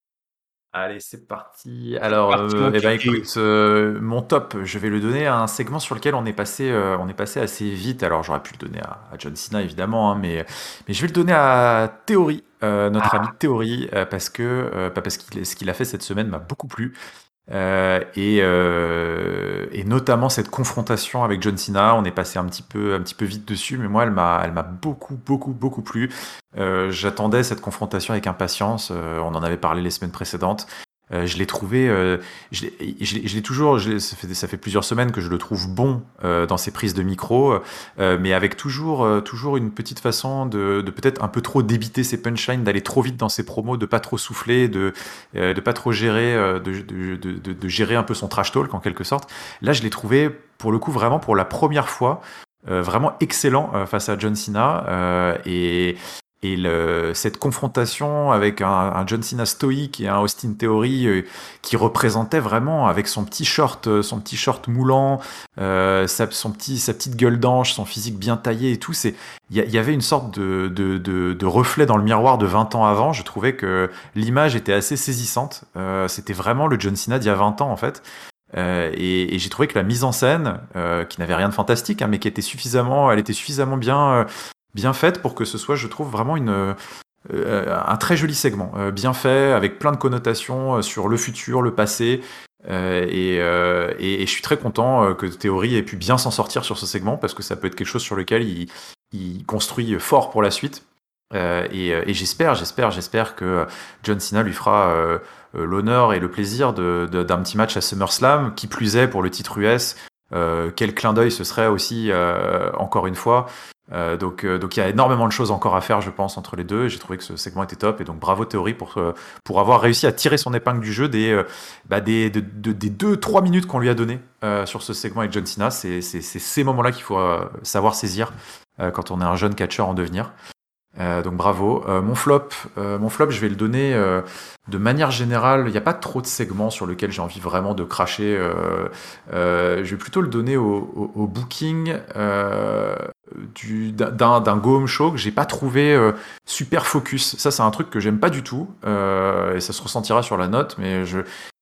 Allez, c'est parti. Alors, c'est parti, euh, eh ben, écoute, euh, mon top, je vais le donner à un segment sur lequel on est passé, euh, on est passé assez vite. Alors, j'aurais pu le donner à, à John Cena, évidemment, hein, mais, mais je vais le donner à Theory, euh, notre ah. ami Theory, euh, parce que euh, parce qu'il ce qu'il a fait cette semaine m'a beaucoup plu. Euh, et, euh, et notamment cette confrontation avec John Cena, on est passé un petit peu, un petit peu vite dessus, mais moi, elle m'a, elle m'a beaucoup, beaucoup, beaucoup plu. Euh, j'attendais cette confrontation avec impatience. Euh, on en avait parlé les semaines précédentes. Euh, je l'ai trouvé, euh, je, l'ai, je, l'ai, je l'ai toujours, je l'ai, ça, fait, ça fait plusieurs semaines que je le trouve bon euh, dans ses prises de micro, euh, mais avec toujours, euh, toujours une petite façon de, de peut-être un peu trop débiter ses punchlines, d'aller trop vite dans ses promos, de pas trop souffler, de, euh, de pas trop gérer, euh, de, de, de, de, de gérer un peu son trash talk en quelque sorte. Là, je l'ai trouvé pour le coup vraiment pour la première fois euh, vraiment excellent euh, face à John Cena euh, et Et le, cette confrontation avec un, un John Cena stoïque et un Austin Theory euh, qui représentait vraiment avec son petit short, son petit short moulant, euh, sa, son petit, sa petite gueule d'ange, son physique bien taillé et tout. C'est, il y, y avait une sorte de, de, de, de reflet dans le miroir de vingt ans avant. Je trouvais que l'image était assez saisissante. Euh, c'était vraiment le John Cena d'il y a vingt ans en fait. Euh, et, et j'ai trouvé que la mise en scène, euh, qui n'avait rien de fantastique, hein, mais qui était suffisamment, elle était suffisamment bien. Euh, bien faite pour que ce soit, je trouve, vraiment une, euh, un très joli segment, euh, bien fait, avec plein de connotations euh, sur le futur, le passé, euh, et, euh, et, et je suis très content euh, que Theory ait pu bien s'en sortir sur ce segment, parce que ça peut être quelque chose sur lequel il, il construit fort pour la suite, euh, et, et j'espère, j'espère, j'espère que John Cena lui fera euh, l'honneur et le plaisir de, de, d'un petit match à SummerSlam, qui plus est pour le titre U S, euh, quel clin d'œil ce serait aussi, euh, encore une fois. Euh, donc, euh, donc il y a énormément de choses encore à faire, je pense, entre les deux. Et j'ai trouvé que ce segment était top. Et donc bravo Theory pour euh, pour avoir réussi à tirer son épingle du jeu des euh, bah, des de, de, des deux trois minutes qu'on lui a donné euh, sur ce segment avec John Cena. C'est c'est c'est ces moments-là qu'il faut euh, savoir saisir euh, quand on est un jeune catcheur en devenir. Euh, donc bravo. Euh, mon flop, euh, mon flop, je vais le donner euh, de manière générale. Il n'y a pas trop de segments sur lesquels j'ai envie vraiment de cracher. Euh, euh, je vais plutôt le donner au, au, au booking euh, du, d'un, d'un go home show que j'ai pas trouvé euh, super focus. Ça, c'est un truc que j'aime pas du tout euh, et ça se ressentira sur la note. Mais je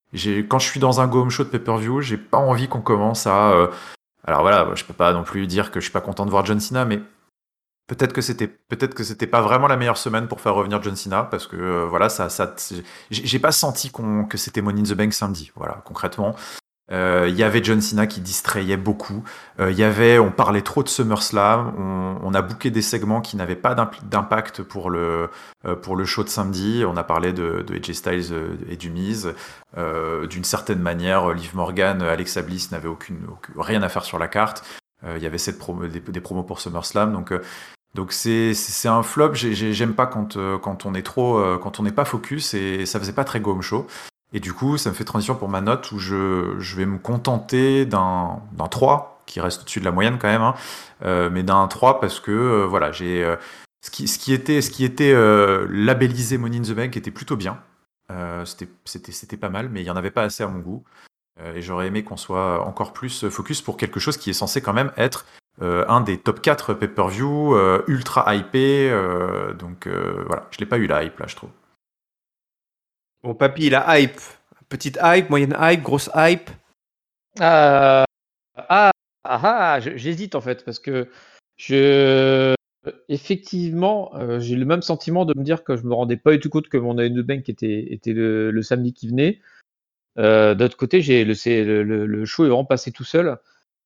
j'ai, quand je suis dans un go-home show de pay-per-view, j'ai pas envie qu'on commence à... Euh, alors voilà, je peux pas non plus dire que je suis pas content de voir John Cena, mais peut-être que c'était peut-être que c'était pas vraiment la meilleure semaine pour faire revenir John Cena, parce que euh, voilà, ça, ça, j'ai, j'ai pas senti qu'on, que c'était Money in the Bank samedi. Voilà, concrètement. Il euh, y avait John Cena qui distrayait beaucoup. Il euh, y avait, on parlait trop de SummerSlam. On, on a booké des segments qui n'avaient pas d'impact pour le euh, pour le show de samedi. On a parlé de, de A J Styles et du Miz. Euh, d'une certaine manière, Liv Morgan, Alexa Bliss n'avaient aucune, aucune rien à faire sur la carte. Il euh, y avait cette promo, des, des promos pour SummerSlam. Donc euh, donc c'est c'est un flop. J'ai, j'ai, j'aime pas quand euh, quand on est trop euh, quand on n'est pas focus, et ça faisait pas très go home show. Et du coup, ça me fait transition pour ma note où je, je vais me contenter d'un, d'un trois, qui reste au-dessus de la moyenne quand même, hein, euh, mais d'un trois parce que euh, voilà, j'ai, euh, ce, qui, ce qui était, ce qui était euh, labellisé Money in the Bank était plutôt bien. Euh, c'était, c'était, c'était pas mal, mais il n'y en avait pas assez à mon goût. Euh, et j'aurais aimé qu'on soit encore plus focus pour quelque chose qui est censé quand même être euh, un des top quatre pay-per-view, euh, ultra hypé. Euh, donc euh, voilà, je l'ai pas eu la hype là, je trouve. Bon, papy, il a hype. Petite hype, moyenne hype, grosse hype. Euh, ah, ah, ah, j'hésite en fait, parce que je, effectivement, euh, j'ai le même sentiment de me dire que je me rendais pas du tout compte que mon Money in the Bank était, était le, le samedi qui venait. Euh, d'autre côté, j'ai le, c'est, le, le show est vraiment passé tout seul.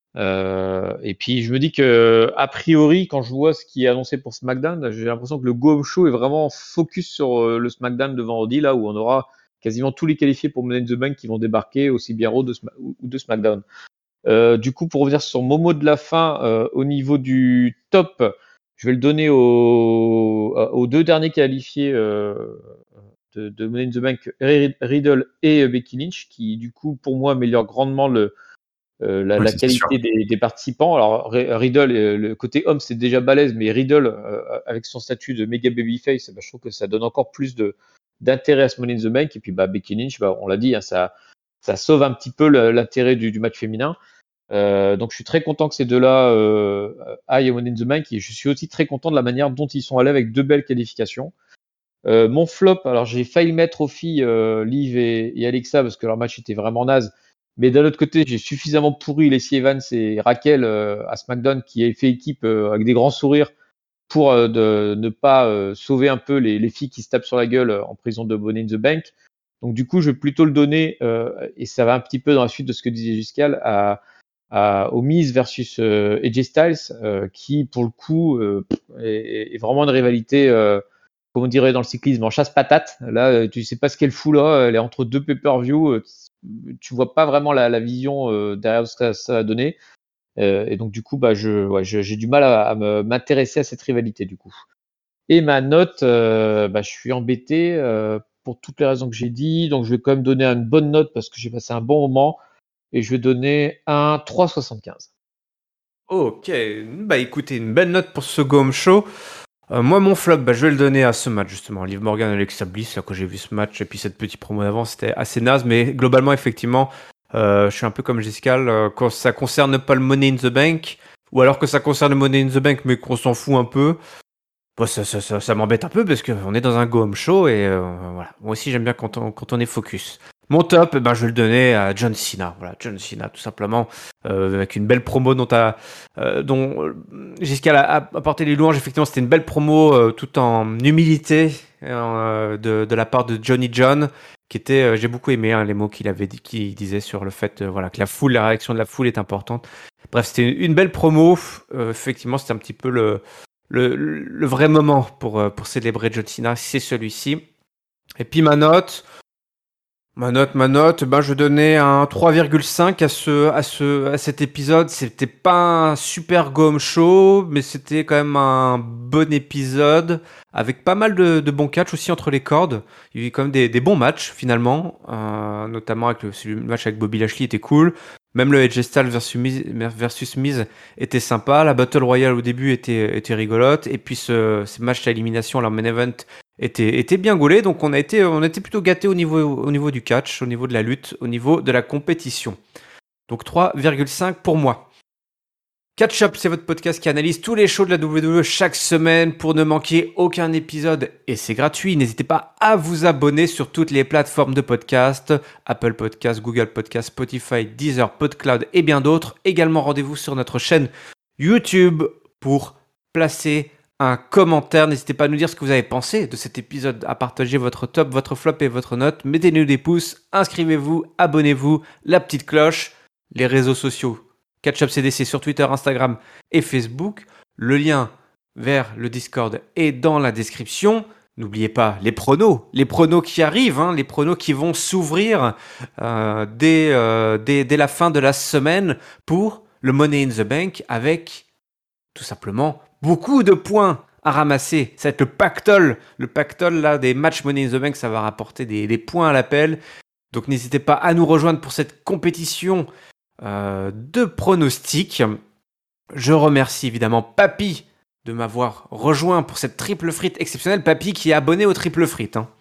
Euh, et puis je me dis que a priori, quand je vois ce qui est annoncé pour SmackDown, j'ai l'impression que le Go Home Show est vraiment focus sur euh, le SmackDown de vendredi, là où on aura quasiment tous les qualifiés pour Money in the Bank qui vont débarquer, aussi bien Raw de Sma- ou de SmackDown. Euh, du coup, pour revenir sur mon mot de la fin, euh, au niveau du top, je vais le donner aux, aux deux derniers qualifiés euh, de, de Money in the Bank, Riddle et Becky Lynch, qui du coup pour moi améliorent grandement le Euh, la, Oui, la qualité des, des participants. Alors Riddle, euh, le côté homme c'est déjà balèze, mais Riddle euh, avec son statut de méga babyface, bah, je trouve que ça donne encore plus de d'intérêt à ce Money in the Bank. Et puis bah, Becky Lynch, bah, on l'a dit, hein, ça ça sauve un petit peu le, l'intérêt du, du match féminin. Euh, donc je suis très content que ces deux-là euh, aillent au Money in the Bank, et je suis aussi très content de la manière dont ils sont allés avec deux belles qualifications. Euh, mon flop, alors j'ai failli mettre aux filles euh, Liv et, et Alexa parce que leur match était vraiment naze. Mais d'un autre côté, j'ai suffisamment pourri Lacey Evans et Raquel euh, à SmackDown qui avaient fait équipe euh, avec des grands sourires pour euh, de, ne pas euh, sauver un peu les, les filles qui se tapent sur la gueule euh, en prison de Money in the Bank. Donc du coup, je vais plutôt le donner, euh, et ça va un petit peu dans la suite de ce que disait Giscal, à, à, au Miz versus euh, A J Styles, euh, qui pour le coup euh, est, est vraiment une rivalité... Euh, comme on dirait dans le cyclisme, en chasse-patate. Là, tu sais pas ce qu'elle fout là, elle est entre deux pay-per-view, tu vois pas vraiment la, la vision euh, derrière ce que ça va donner. Euh, et donc du coup, bah, je, ouais, je, j'ai du mal à, à me, m'intéresser à cette rivalité du coup. Et ma note, euh, bah, je suis embêté euh, pour toutes les raisons que j'ai dit, donc je vais quand même donner une bonne note parce que j'ai passé un bon moment, et je vais donner un trois virgule soixante-quinze. Ok, bah écoutez, une belle note pour ce Go Home Show. Euh, moi, mon flop, bah, je vais le donner à ce match, justement. Liv Morgan, Alexa Bliss, là, quand j'ai vu ce match, et puis cette petite promo d'avant, c'était assez naze, mais globalement, effectivement, euh, je suis un peu comme Giscal, euh, quand ça concerne pas le Money in the Bank, ou alors que ça concerne le Money in the Bank, mais qu'on s'en fout un peu, bah, ça, ça, ça, ça m'embête un peu, parce qu'on est dans un go home show, et euh, voilà. Moi aussi, j'aime bien quand on, quand on est focus. Mon top, eh ben, je vais le donner à John Cena. Voilà, John Cena, tout simplement, euh, avec une belle promo dont, a, euh, dont euh, Giscal a, a apporté les louanges. Effectivement, c'était une belle promo, euh, tout en humilité, euh, de, de la part de Johnny John, qui était, euh, j'ai beaucoup aimé hein, les mots qu'il avait dit, qu'il disait sur le fait, euh, voilà, que la foule, la réaction de la foule est importante. Bref, c'était une, une belle promo. Euh, effectivement, c'était un petit peu le, le, le vrai moment pour, pour célébrer John Cena, c'est celui-ci. Et puis ma note. Ma note, ma note, ben je donnais un trois virgule cinq à ce, à ce, à cet épisode. C'était pas un super go home show, mais c'était quand même un bon épisode avec pas mal de, de bons catchs aussi entre les cordes. Il y a eu quand même des, des bons matchs finalement, euh, notamment avec le, le match avec Bobby Lashley était cool. Même le A J Styles versus Miz, versus Miz était sympa. La Battle Royale au début était, était rigolote. Et puis ce, ce match à élimination, leur main event, était, était bien gaulé. Donc on a été, on était plutôt gâtés au niveau, au niveau du catch, au niveau de la lutte, au niveau de la compétition. Donc trois virgule cinq pour moi. Catch Up, c'est votre podcast qui analyse tous les shows de la W W E chaque semaine pour ne manquer aucun épisode. Et c'est gratuit. N'hésitez pas à vous abonner sur toutes les plateformes de podcast. Apple Podcast, Google Podcast, Spotify, Deezer, PodCloud et bien d'autres. Également, rendez-vous sur notre chaîne YouTube pour placer un commentaire. N'hésitez pas à nous dire ce que vous avez pensé de cet épisode, à partager votre top, votre flop et votre note. Mettez-nous des pouces, inscrivez-vous, abonnez-vous, la petite cloche, les réseaux sociaux. Catch Up C D C sur Twitter, Instagram et Facebook. Le lien vers le Discord est dans la description. N'oubliez pas les pronos, les pronos qui arrivent, hein, les pronos qui vont s'ouvrir euh, dès, euh, dès, dès la fin de la semaine pour le Money in the Bank avec tout simplement beaucoup de points à ramasser. Ça va être le pactole, le pactole là, des matchs Money in the Bank, ça va rapporter des, des points à l'appel. Donc n'hésitez pas à nous rejoindre pour cette compétition Euh, de pronostics. Je remercie évidemment Papy de m'avoir rejoint pour cette triple frite exceptionnelle. Papy qui est abonné au triple frite. Hein.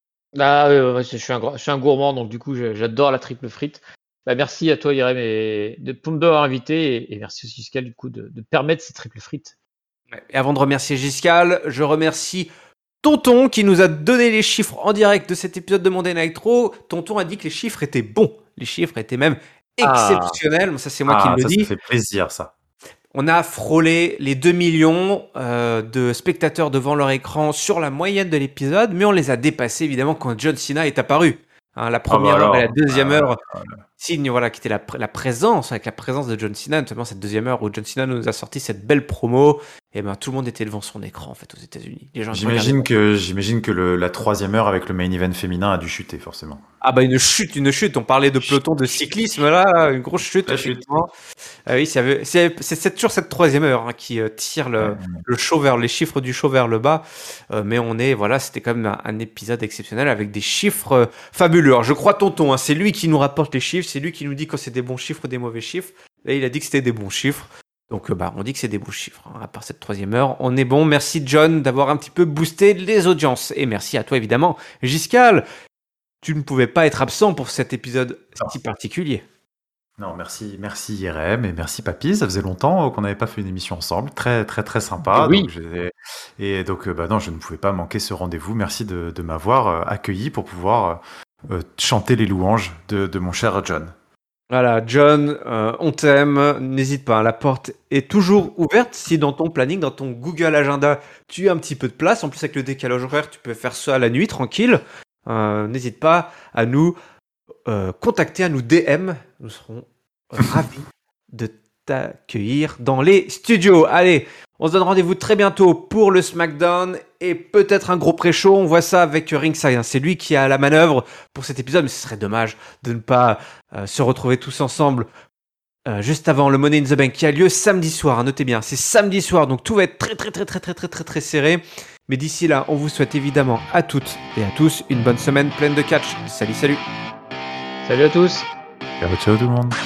Ah, euh, je, suis un, je suis un gourmand, donc du coup j'adore la triple frite. Bah, merci à toi Irem et de, pour m'avoir invité et, et merci aussi Giscal du coup de, de permettre ces triple frites. Et avant de remercier Giscal, je remercie Tonton qui nous a donné les chiffres en direct de cet épisode de Monday Night Raw. Tonton a dit que les chiffres étaient bons. Les chiffres étaient même exceptionnel, ah. ça c'est moi ah, qui le ça, dis. Ça fait plaisir ça. On a frôlé les deux millions euh, de spectateurs devant leur écran sur la moyenne de l'épisode, mais on les a dépassés évidemment quand John Cena est apparu. Hein, la première ah bah alors, heure et la deuxième euh, heure, euh, signe voilà, qui était la, la présence, avec la présence de John Cena, notamment cette deuxième heure où John Cena nous a sorti cette belle promo. Et ben tout le monde était devant son écran en fait aux États-Unis. Les gens j'imagine que j'imagine que le, la troisième heure avec le main event féminin a dû chuter forcément. Ah bah une chute, une chute. On parlait de peloton de cyclisme là, une grosse chute. La chute. Euh, oui, c'est, c'est, c'est toujours cette troisième heure hein, qui euh, tire le, ouais. le show vers les chiffres du show vers le bas. Euh, mais on est voilà, c'était quand même un, un épisode exceptionnel avec des chiffres euh, fabuleux. Alors, je crois Tonton, hein, c'est lui qui nous rapporte les chiffres, c'est lui qui nous dit quand c'est des bons chiffres ou des mauvais chiffres. Là, il a dit que c'était des bons chiffres. Donc bah, on dit que c'est des beaux chiffres, hein, à part cette troisième heure. On est bon, merci John d'avoir un petit peu boosté les audiences. Et merci à toi évidemment, Giscal. Tu ne pouvais pas être absent pour cet épisode non. si particulier. Non, merci, merci Irem et merci Papy. Ça faisait longtemps qu'on n'avait pas fait une émission ensemble. Très, très, très sympa. Oui. Donc j'ai... Et donc bah non, je ne pouvais pas manquer ce rendez-vous. Merci de, de m'avoir accueilli pour pouvoir euh, chanter les louanges de, de mon cher John. Voilà, John, euh, on t'aime, n'hésite pas, la porte est toujours ouverte si dans ton planning, dans ton Google Agenda, tu as un petit peu de place. En plus, avec le décalage horaire, tu peux faire ça la nuit, tranquille. Euh, n'hésite pas à nous euh, contacter, à nous D M. Nous serons euh, ravis de t'accueillir dans les studios. Allez, on se donne rendez-vous très bientôt pour le SmackDown et peut-être un gros pré-show. On voit ça avec Ringside. Hein. C'est lui qui a la manœuvre pour cet épisode, mais ce serait dommage de ne pas euh, se retrouver tous ensemble euh, juste avant le Money in the Bank qui a lieu samedi soir. Hein. Notez bien, c'est samedi soir, donc tout va être très très très très très très très très serré. Mais d'ici là, on vous souhaite évidemment à toutes et à tous une bonne semaine pleine de catch. Salut, salut. Salut à tous. Ciao, ciao tout le monde.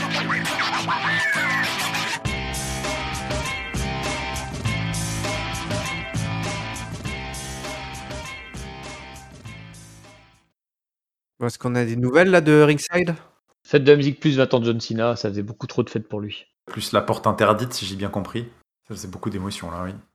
Est-ce qu'on a des nouvelles là de Ringside ? Fête de la musique plus vingt ans de John Cena, ça faisait beaucoup trop de fêtes pour lui. Plus la porte interdite, si j'ai bien compris. Ça faisait beaucoup d'émotions là, oui.